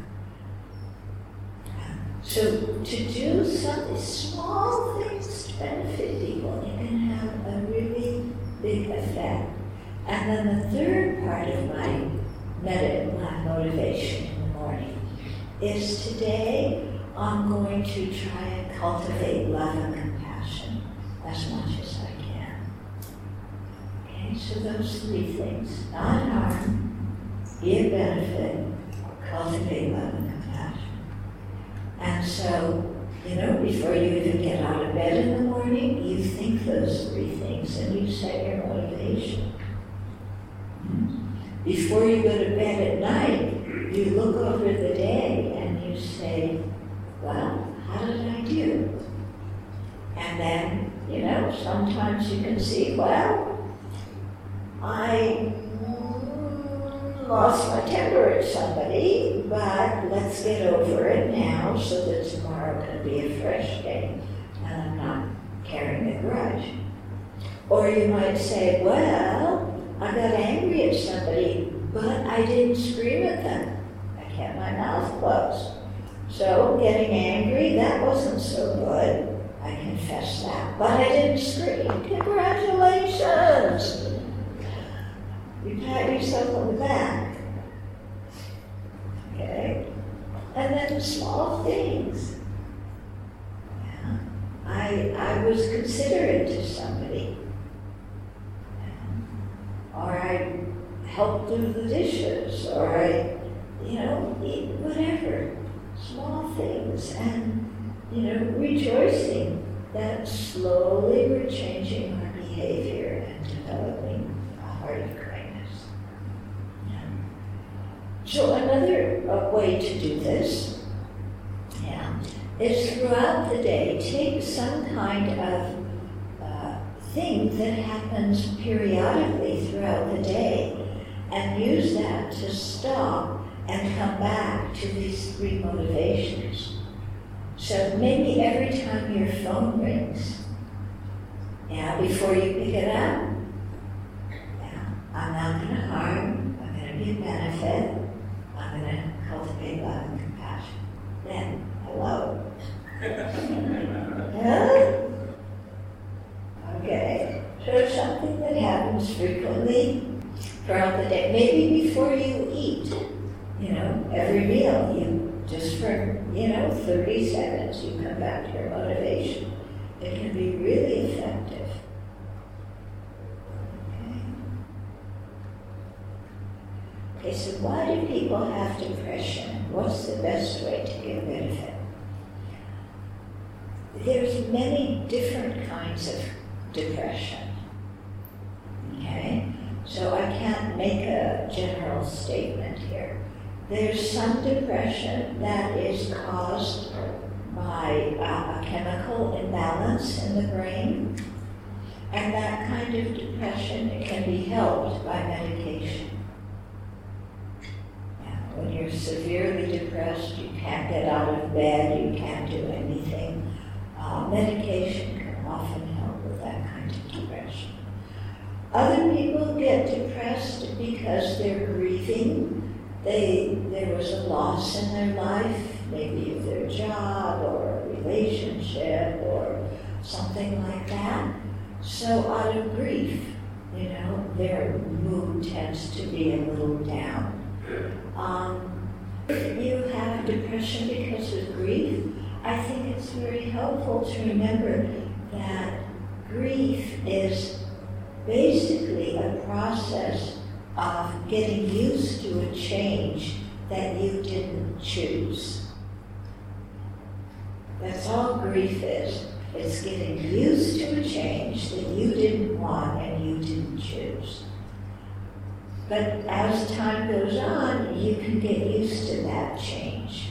So to do some small things to benefit people, it can have a really big effect. And then the third part of my motivation in the morning is today I'm going to try and cultivate love and compassion as much as I can. Okay, so those three things: not harm, be a benefit, cultivate love and compassion. And so, before you even get out of bed in the morning, you think those three things and you set your motivation. Before you go to bed at night, you look over the day and you say, well, how did I do? And then, sometimes you can see, well, I lost my temper at somebody, but let's get over it now so that tomorrow can be a fresh day and I'm not carrying a grudge. Or you might say, well, I got angry at somebody, but I didn't scream at them. I kept my mouth closed. So getting angry, that wasn't so good. I confess that. But I didn't scream. Congratulations! You pat yourself on the back. Okay? And then the small things. Yeah. I was considerate to somebody. Or I helped do the dishes, or I, whatever. Small things. And, rejoicing that slowly we're changing our behavior and developing a heart of kindness. Yeah. So another way to do this, is throughout the day, take some kind of thing that happens periodically throughout the day and use that to stop and come back to these three motivations. So maybe every time your phone rings, before you pick it up, I'm not going to harm, I'm going to be a benefit, I'm going to cultivate love and compassion. Then, hello. Okay, so something that happens frequently throughout the day, maybe before you eat, every meal, you just for, 30 seconds, you come back to your motivation. It can be really effective. Okay, so why do people have depression? What's the best way to get rid of it? There's many different kinds of depression. Okay? So I can't make a general statement here. There's some depression that is caused by a chemical imbalance in the brain, and that kind of depression can be helped by medication. When you're severely depressed, you can't get out of bed, you can't do anything. Medication can often help with that kind of depression. Other people get depressed because they're grieving. There was a loss in their life, maybe of their job or a relationship or something like that. So out of grief, their mood tends to be a little down. If you have depression because of grief, I think it's very helpful to remember that grief is basically a process of getting used to a change that you didn't choose. That's all grief is. It's getting used to a change that you didn't want and you didn't choose. But as time goes on, you can get used to that change.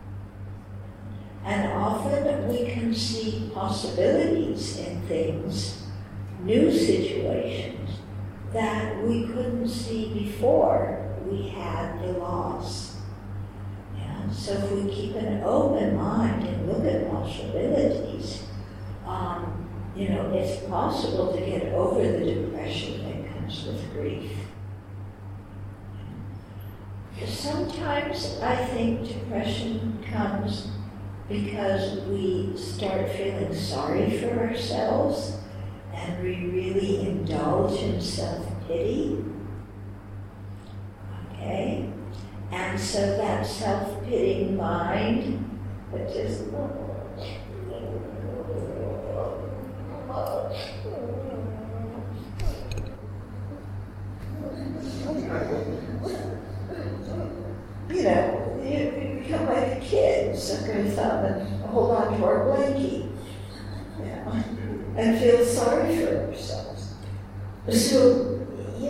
And often we can see possibilities in things, new situations, that we couldn't see before we had the loss. So if we keep an open mind and look at possibilities, it's possible to get over the depression that comes with grief. Sometimes I think depression comes because we start feeling sorry for ourselves and we really indulge in self-pity. Okay? And so that self-pitying mind, which is you become like a kid, suck our thumb and hold on to our blankie, and feel sorry for ourselves. So,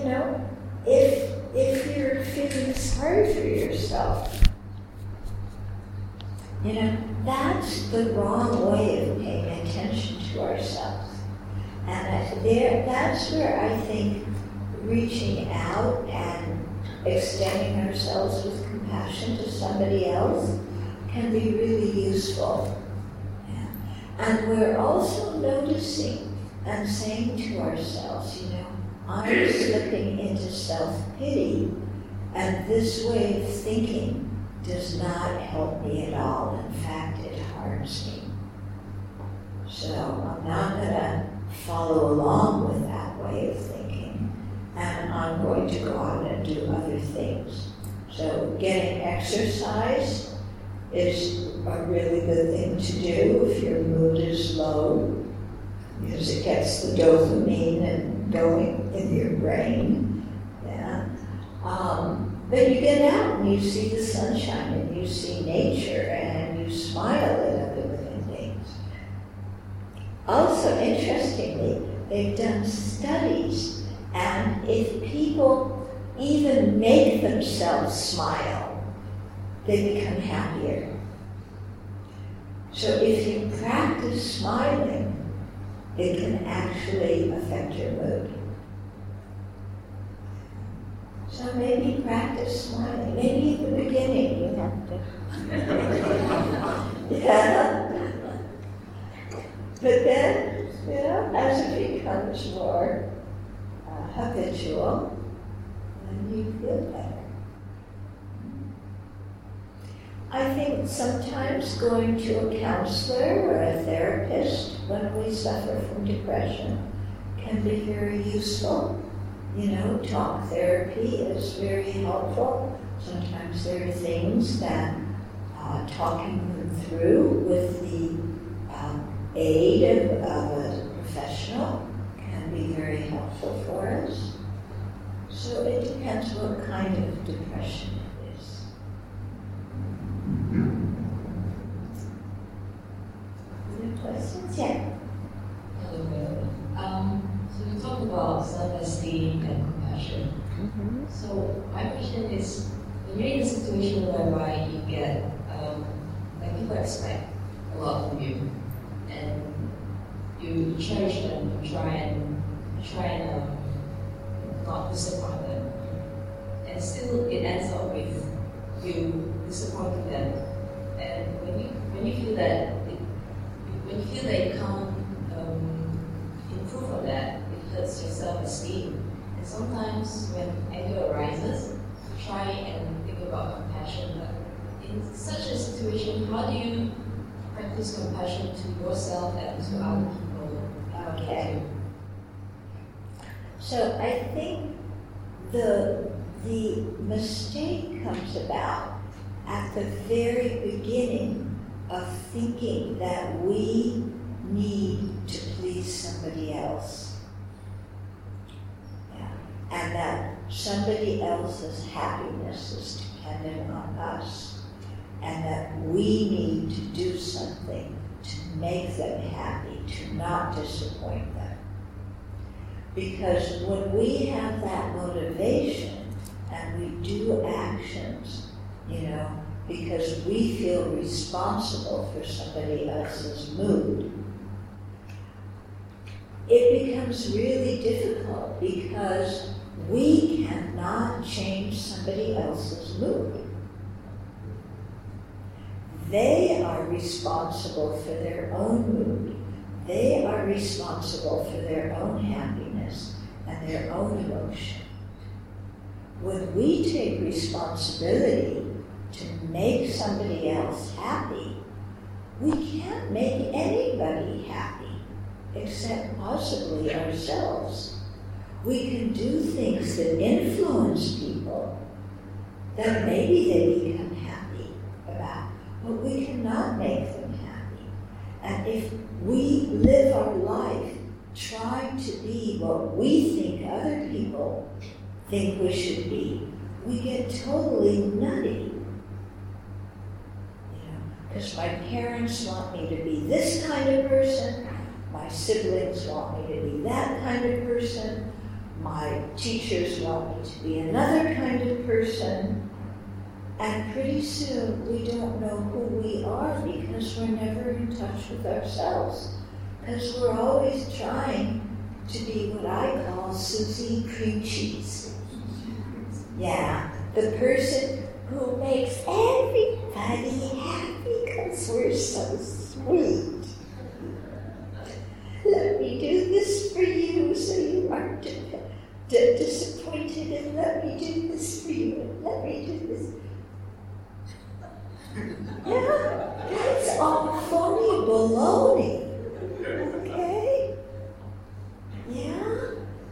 if you're feeling sorry for yourself, that's the wrong way of paying attention to ourselves. And that's where I think reaching out and extending ourselves with compassion to somebody else can be really useful. Yeah. And we're also noticing and saying to ourselves, I'm slipping into self-pity, and this way of thinking does not help me at all. In fact, it harms me. So I'm not going to follow along with that way of thinking, and I'm going to go out and do other things. So getting exercise is a really good thing to do if your mood is low, because it gets the dopamine and going in your brain. Yeah. But you get out and you see the sunshine and you see nature and you smile at other living things. Also, interestingly, they've done studies, and if people even make themselves smile, they become happier. So if you practice smiling, it can actually affect your mood. So maybe practice smiling. Maybe at the beginning you have to. Yeah. But then, as it becomes more habitual, then you feel better. I think sometimes going to a counselor or a therapist when we suffer from depression can be very useful. Talk therapy is very helpful. Sometimes there are things that talking them through with the aid of a professional can be very helpful for us. So it depends what kind of depression it is. Other questions? Yeah.
So we talked about self-esteem and compassion.
Mm-hmm.
So my question is, when you're in a situation whereby you get, people expect a lot from you, and you cherish them, you try and not disappoint them, and still it ends up with you disappointing them. And when you feel that you can't improve on that, it hurts your self-esteem. And sometimes when anger arises, you try and think about compassion. But in such a situation, how do you practice compassion to yourself and to other people?
Okay. So I think the mistake comes about at the very beginning of thinking that we need to please somebody else. Yeah. And that somebody else's happiness is dependent on us. And that we need to do something to make them happy, to not disappoint them. Because when we have that motivation and we do actions, because we feel responsible for somebody else's mood, it becomes really difficult because we cannot change somebody else's mood. They are responsible for their own mood. They are responsible for their own happiness and their own emotion. When we take responsibility to make somebody else happy, we can't make anybody happy except possibly ourselves. We can do things that influence people that maybe they become happy about, but we cannot make them happy. And if we live our life trying to be what we think other people think we should be, we get totally nutty. Because my parents want me to be this kind of person, my siblings want me to be that kind of person, my teachers want me to be another kind of person, And pretty soon we don't know who we are because we're never in touch with ourselves. Because we're always trying to be what I call Susie Cream Cheese. Yeah, the person who makes everybody happy because we're so sweet. Let me do this for you so you aren't disappointed, and let me do this for you, and let me do this. Yeah, that's all phony baloney. Okay? Yeah?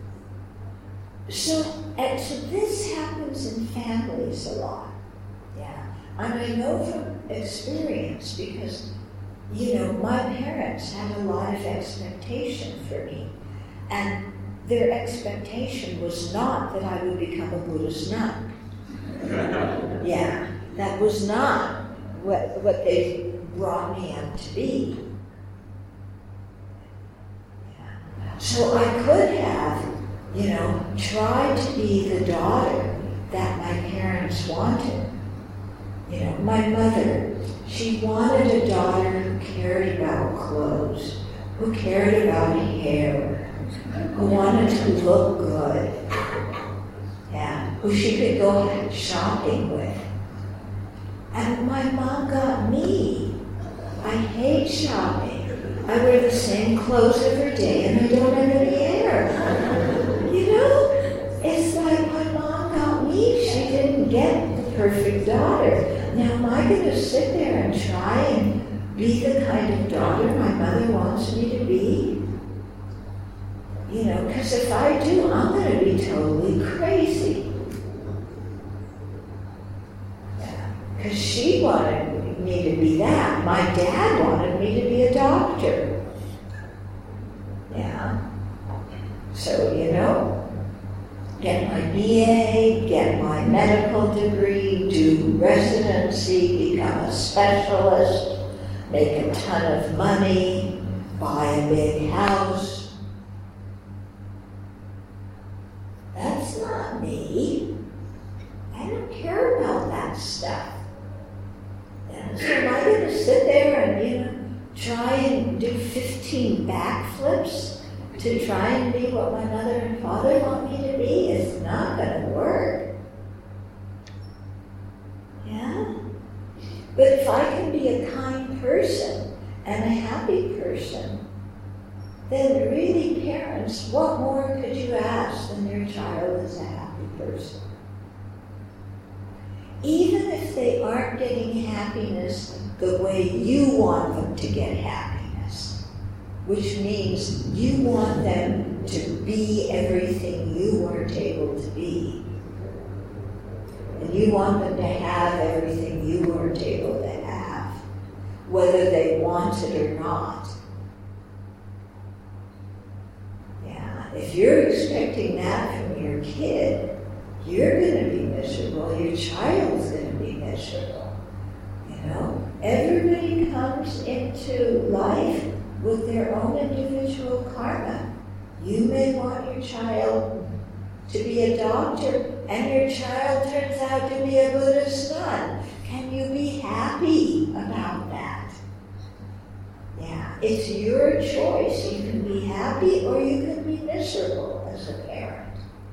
So this happens in families a lot. Yeah. And I know from experience because, my parents had a lot of expectation for me. And their expectation was not that I would become a Buddhist nun. Yeah. That was not what they brought me up to be. Yeah. So I could have, tried to be the daughter that my parents wanted. My mother, she wanted a daughter who cared about clothes, who cared about hair, who wanted to look good, yeah, who she could go shopping with. And my mom got me. I hate shopping. I wear the same clothes every day and I don't have any hair. It's like my mom got me. She didn't get the perfect daughter. Now am I going to sit there and try and be the kind of daughter my mother wants me to be? Because if I do, I'm going to be totally crazy. Because she wanted me to be that. My dad wanted me to be a doctor. Yeah. So, get my BA, get my medical degree, do residency, become a specialist, make a ton of money, buy a big house. That's not me. I don't care about that stuff. Yeah, so am I going to sit there and, try and do 15 backflips to try and be what my mother and father want me to be? It's not going to work. Yeah? But if I can be a kind person and a happy person, then really, parents, what more could you ask than your child is a happy person? Even if they aren't getting happiness the way you want them to get happiness, which means you want them to be everything you weren't able to be. And you want them to have everything you weren't able to have, whether they want it or not. Yeah, if you're expecting that from your kid, you're going to be miserable. Your child's going to be miserable. Everybody comes into life with their own individual karma. You may want your child to be a doctor, and your child turns out to be a Buddhist nun. Can you be happy about that? Yeah, it's your choice. You can be happy or you can be miserable as a parent.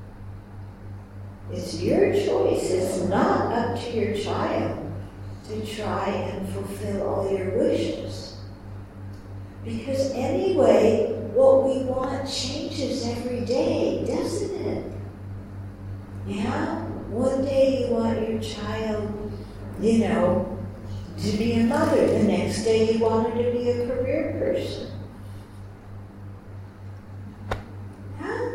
It's your choice. It's not up to your child to try and fulfill all your wishes. Because anyway, what we want changes every day, doesn't it? Yeah? One day you want your child, to be a mother. The next day you want her to be a career person. Huh?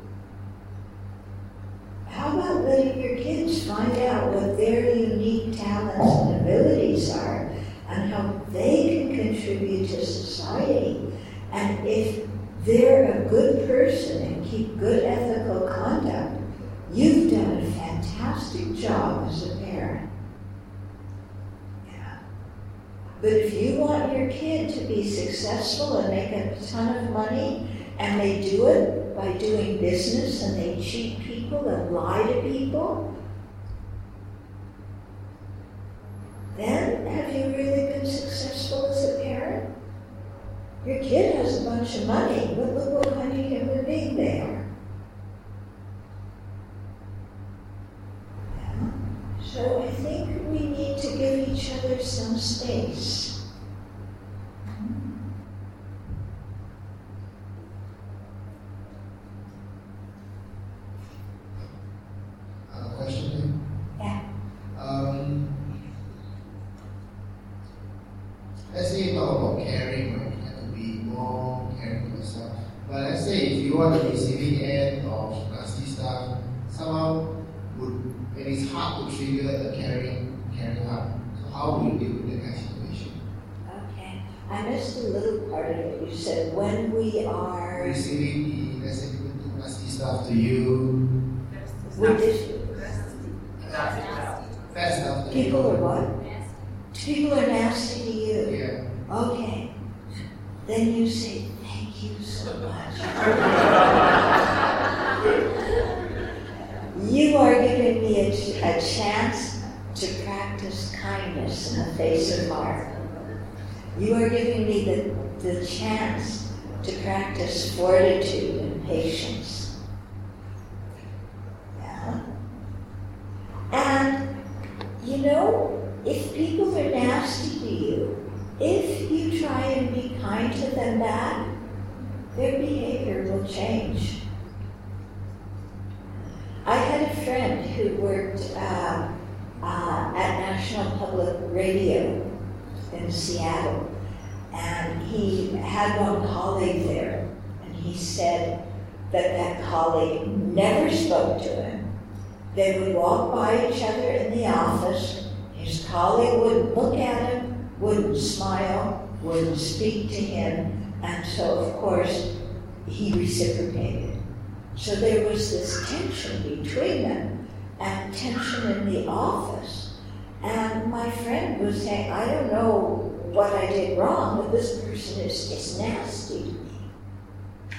How about letting your kids find out what their unique talents and abilities are and how they can contribute to society? And if they're a good person and keep good ethical conduct, you've done a fantastic job as a parent. Yeah. But if you want your kid to be successful and make a ton of money, and they do it by doing business and they cheat people and lie to people, then have you really been successful as a parent? Your kid has a bunch of money, but look what kind of human being they are. Yeah. So I think we need to give each other some space.
Question?
Yeah.
Let's say you talk about caring, right? You have to be more caring for yourself. But let's say if you are the receiving end of nasty stuff, somehow it is hard to trigger a caring heart. So how do you deal with that kind of situation?
Okay. I missed a little part of it. You said when we are
Receiving the, let's say people do nasty stuff to you,
with this,
bad stuff to
people
you.
are what? People are nasty to you.
Yeah.
Okay. Then you say, thank you so much. You are giving me a chance to practice kindness in the face of harm. You are giving me the chance to practice fortitude and patience. Yeah. And, you know, if people are nasty to you, if you try and be kind to them back, their behavior will change. I had a friend who worked at National Public Radio in Seattle, and he had one colleague there, and he said that colleague never spoke to him. They would walk by each other in the office. His colleague wouldn't look at him, wouldn't smile, wouldn't speak to him, and so, of course, he reciprocated. So there was this tension between them, and tension in the office. And my friend was saying, I don't know what I did wrong, but this person is nasty to me.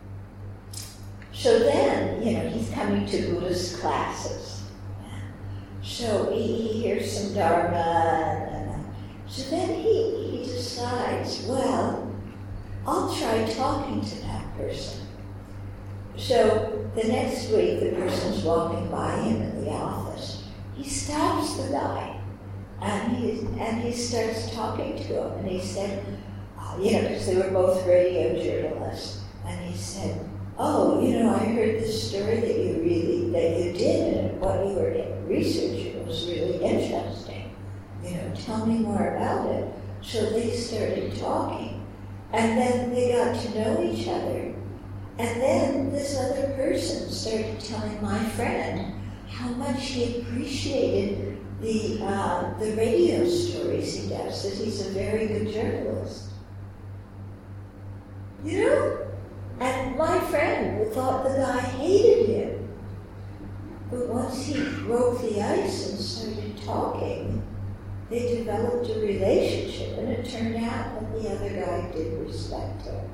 So then, he's coming to Buddhist classes. So he hears some Dharma, so then he decides, well, I'll try talking to that person. So the next week, the person's walking by him in the office. He stops the guy, and he starts talking to him, and he said, because they were both radio journalists, and he said, oh, I heard this story that you did, and what you were researching was really interesting. Tell me more about it. So they started talking, and then they got to know each other. And then this other person started telling my friend how much he appreciated the radio stories he does, that he's a very good journalist. And my friend thought the guy hated him. But once he broke the ice and started talking, they developed a relationship, and it turned out that the other guy did respect him.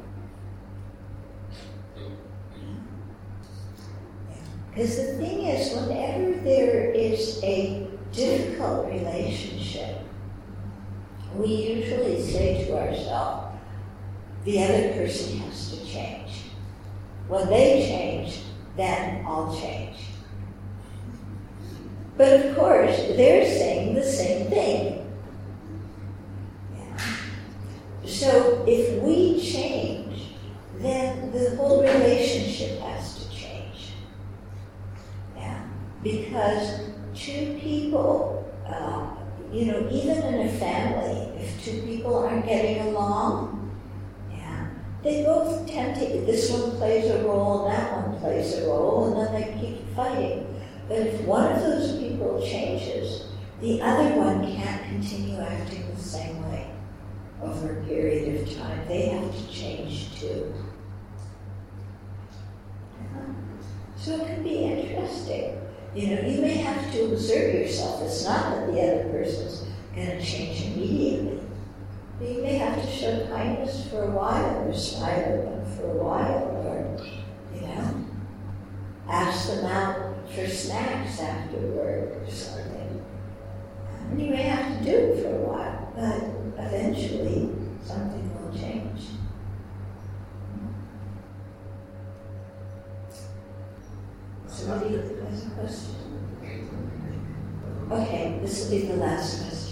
Because the thing is, whenever there is a difficult relationship, we usually say to ourselves, the other person has to change. When they change, then I'll change. But of course, they're saying the same thing. Yeah. So if we change, then the whole relationship has to change. Yeah. Because two people, even in a family, if two people aren't getting along, they both tend to, this one plays a role and that one plays a role, and then they keep fighting. But if one of those people changes, the other one can't continue acting the same way over a period of time. They have to change too. So it can be interesting. You may have to observe yourself. It's not that the other person's going to change immediately. You may have to show kindness for a while, or smile at them for a while, or, ask them out for snacks after work or something. And you may have to do it for a while, but eventually something will change. Somebody has a question? Okay, this will be the last question.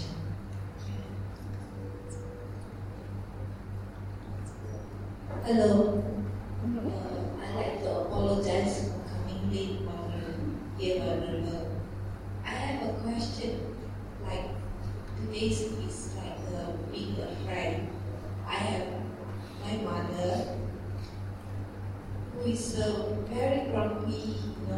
Hello. I'd like to apologize for coming late on here vulnerable. I have a question. Like today's is like being a friend. I have my mother who is very grumpy.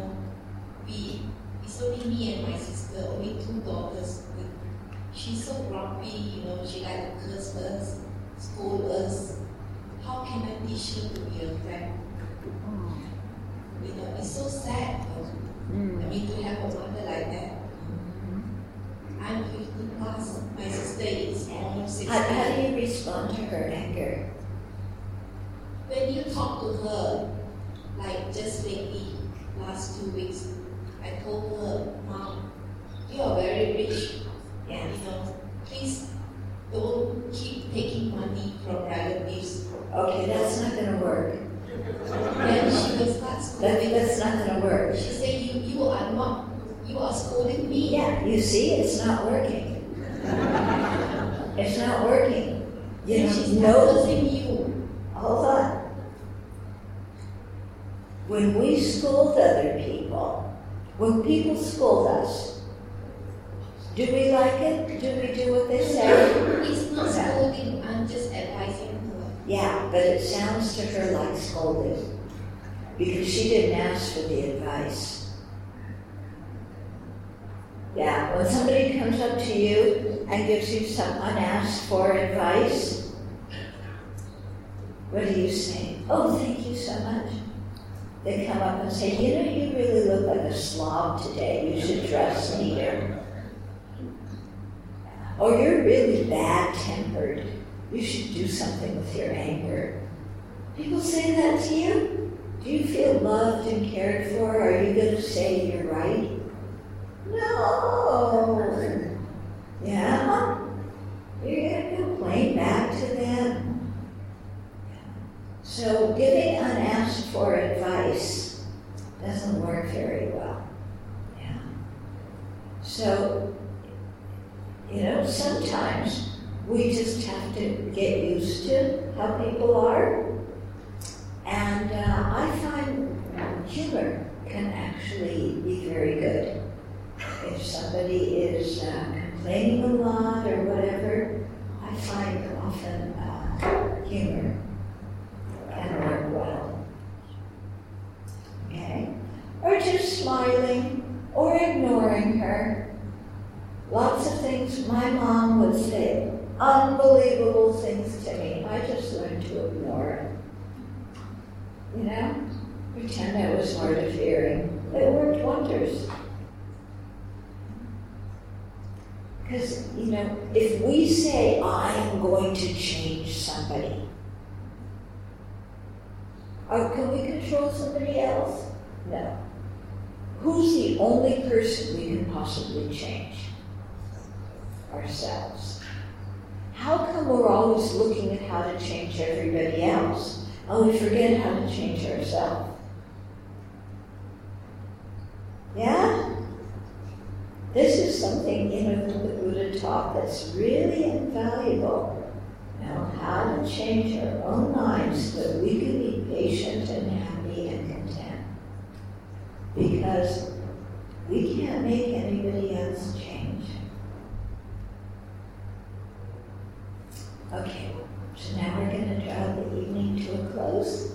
It's only me and my sister, only 2 daughters. She's so grumpy. She like to curse us, scold us. How can I teach her to be a friend? It's so sad. To have a mother like that. I'm 50 plus. My sister is almost 60.
How do you respond to her anger?
When you talk to her, like just lately, last 2 weeks, I told her, Mom, you are very rich.
Yeah.
Please don't keep taking money from relatives.
Okay, that's not going to work.
Then she will start scolding.
That's not going to work.
She said, you are scolding me.
Yeah, you see, it's not working. It's not working.
She's
no.
cursing you.
Hold on. When we scold other people, when people scold us, do we like it? Do we do what they say?
It's not scolding, I'm just advising her.
Yeah, but it sounds to her like scolding because she didn't ask for the advice. Yeah, when somebody comes up to you and gives you some unasked for advice, what do you say? Oh, thank you so much. They come up and say, you really look like a slob today. You should dress neater. Or you're really bad-tempered. You should do something with your anger. People say that to you? Do you feel loved and cared for? Are you going to say you're right? No. Yeah? You're going to complain back to them. So giving unasked for advice doesn't work very well. Yeah. So, sometimes we just have to get used to how people are. And I find humor can actually be very good. If somebody is complaining a lot or whatever, I find often humor can work well. Okay? Or just smiling or ignoring her. Lots of things my mom would say, unbelievable things to me. I just learned to ignore it. Pretend I was hard of hearing. It worked wonders. Because, if we say, I am going to change somebody, can we control somebody else? No. Who's the only person we can possibly change? Ourselves. How come we're always looking at how to change everybody else, and we forget how to change ourselves? Yeah? This is something, that the Buddha taught that's really invaluable. How to change our own minds so that we can be patient and happy and content. Because we can't make anybody else change. Okay, so now we're going to draw the evening to a close.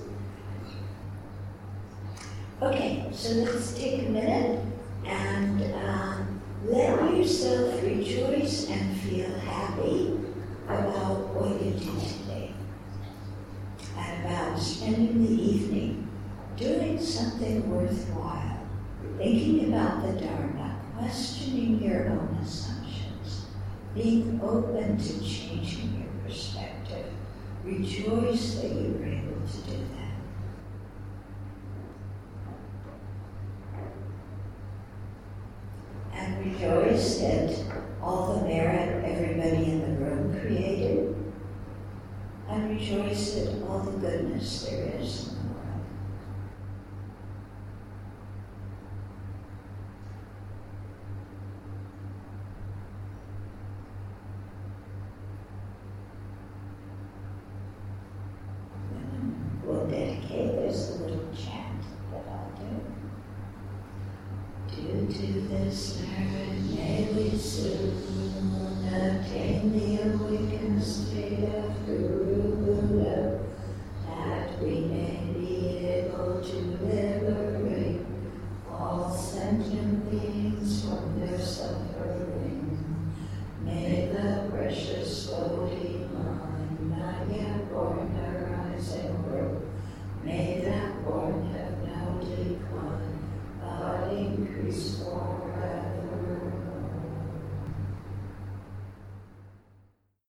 Okay, so let's take a minute and let yourself rejoice and feel happy about what you did today and about spending the evening doing something worthwhile, thinking about the Dharma, questioning your own assumptions, being open to changing your perspective. Rejoice that you were able to do that. And rejoice that all the and rejoice at all the goodness there is in the world. We'll dedicate, there's a little chant that I'll do. Due to this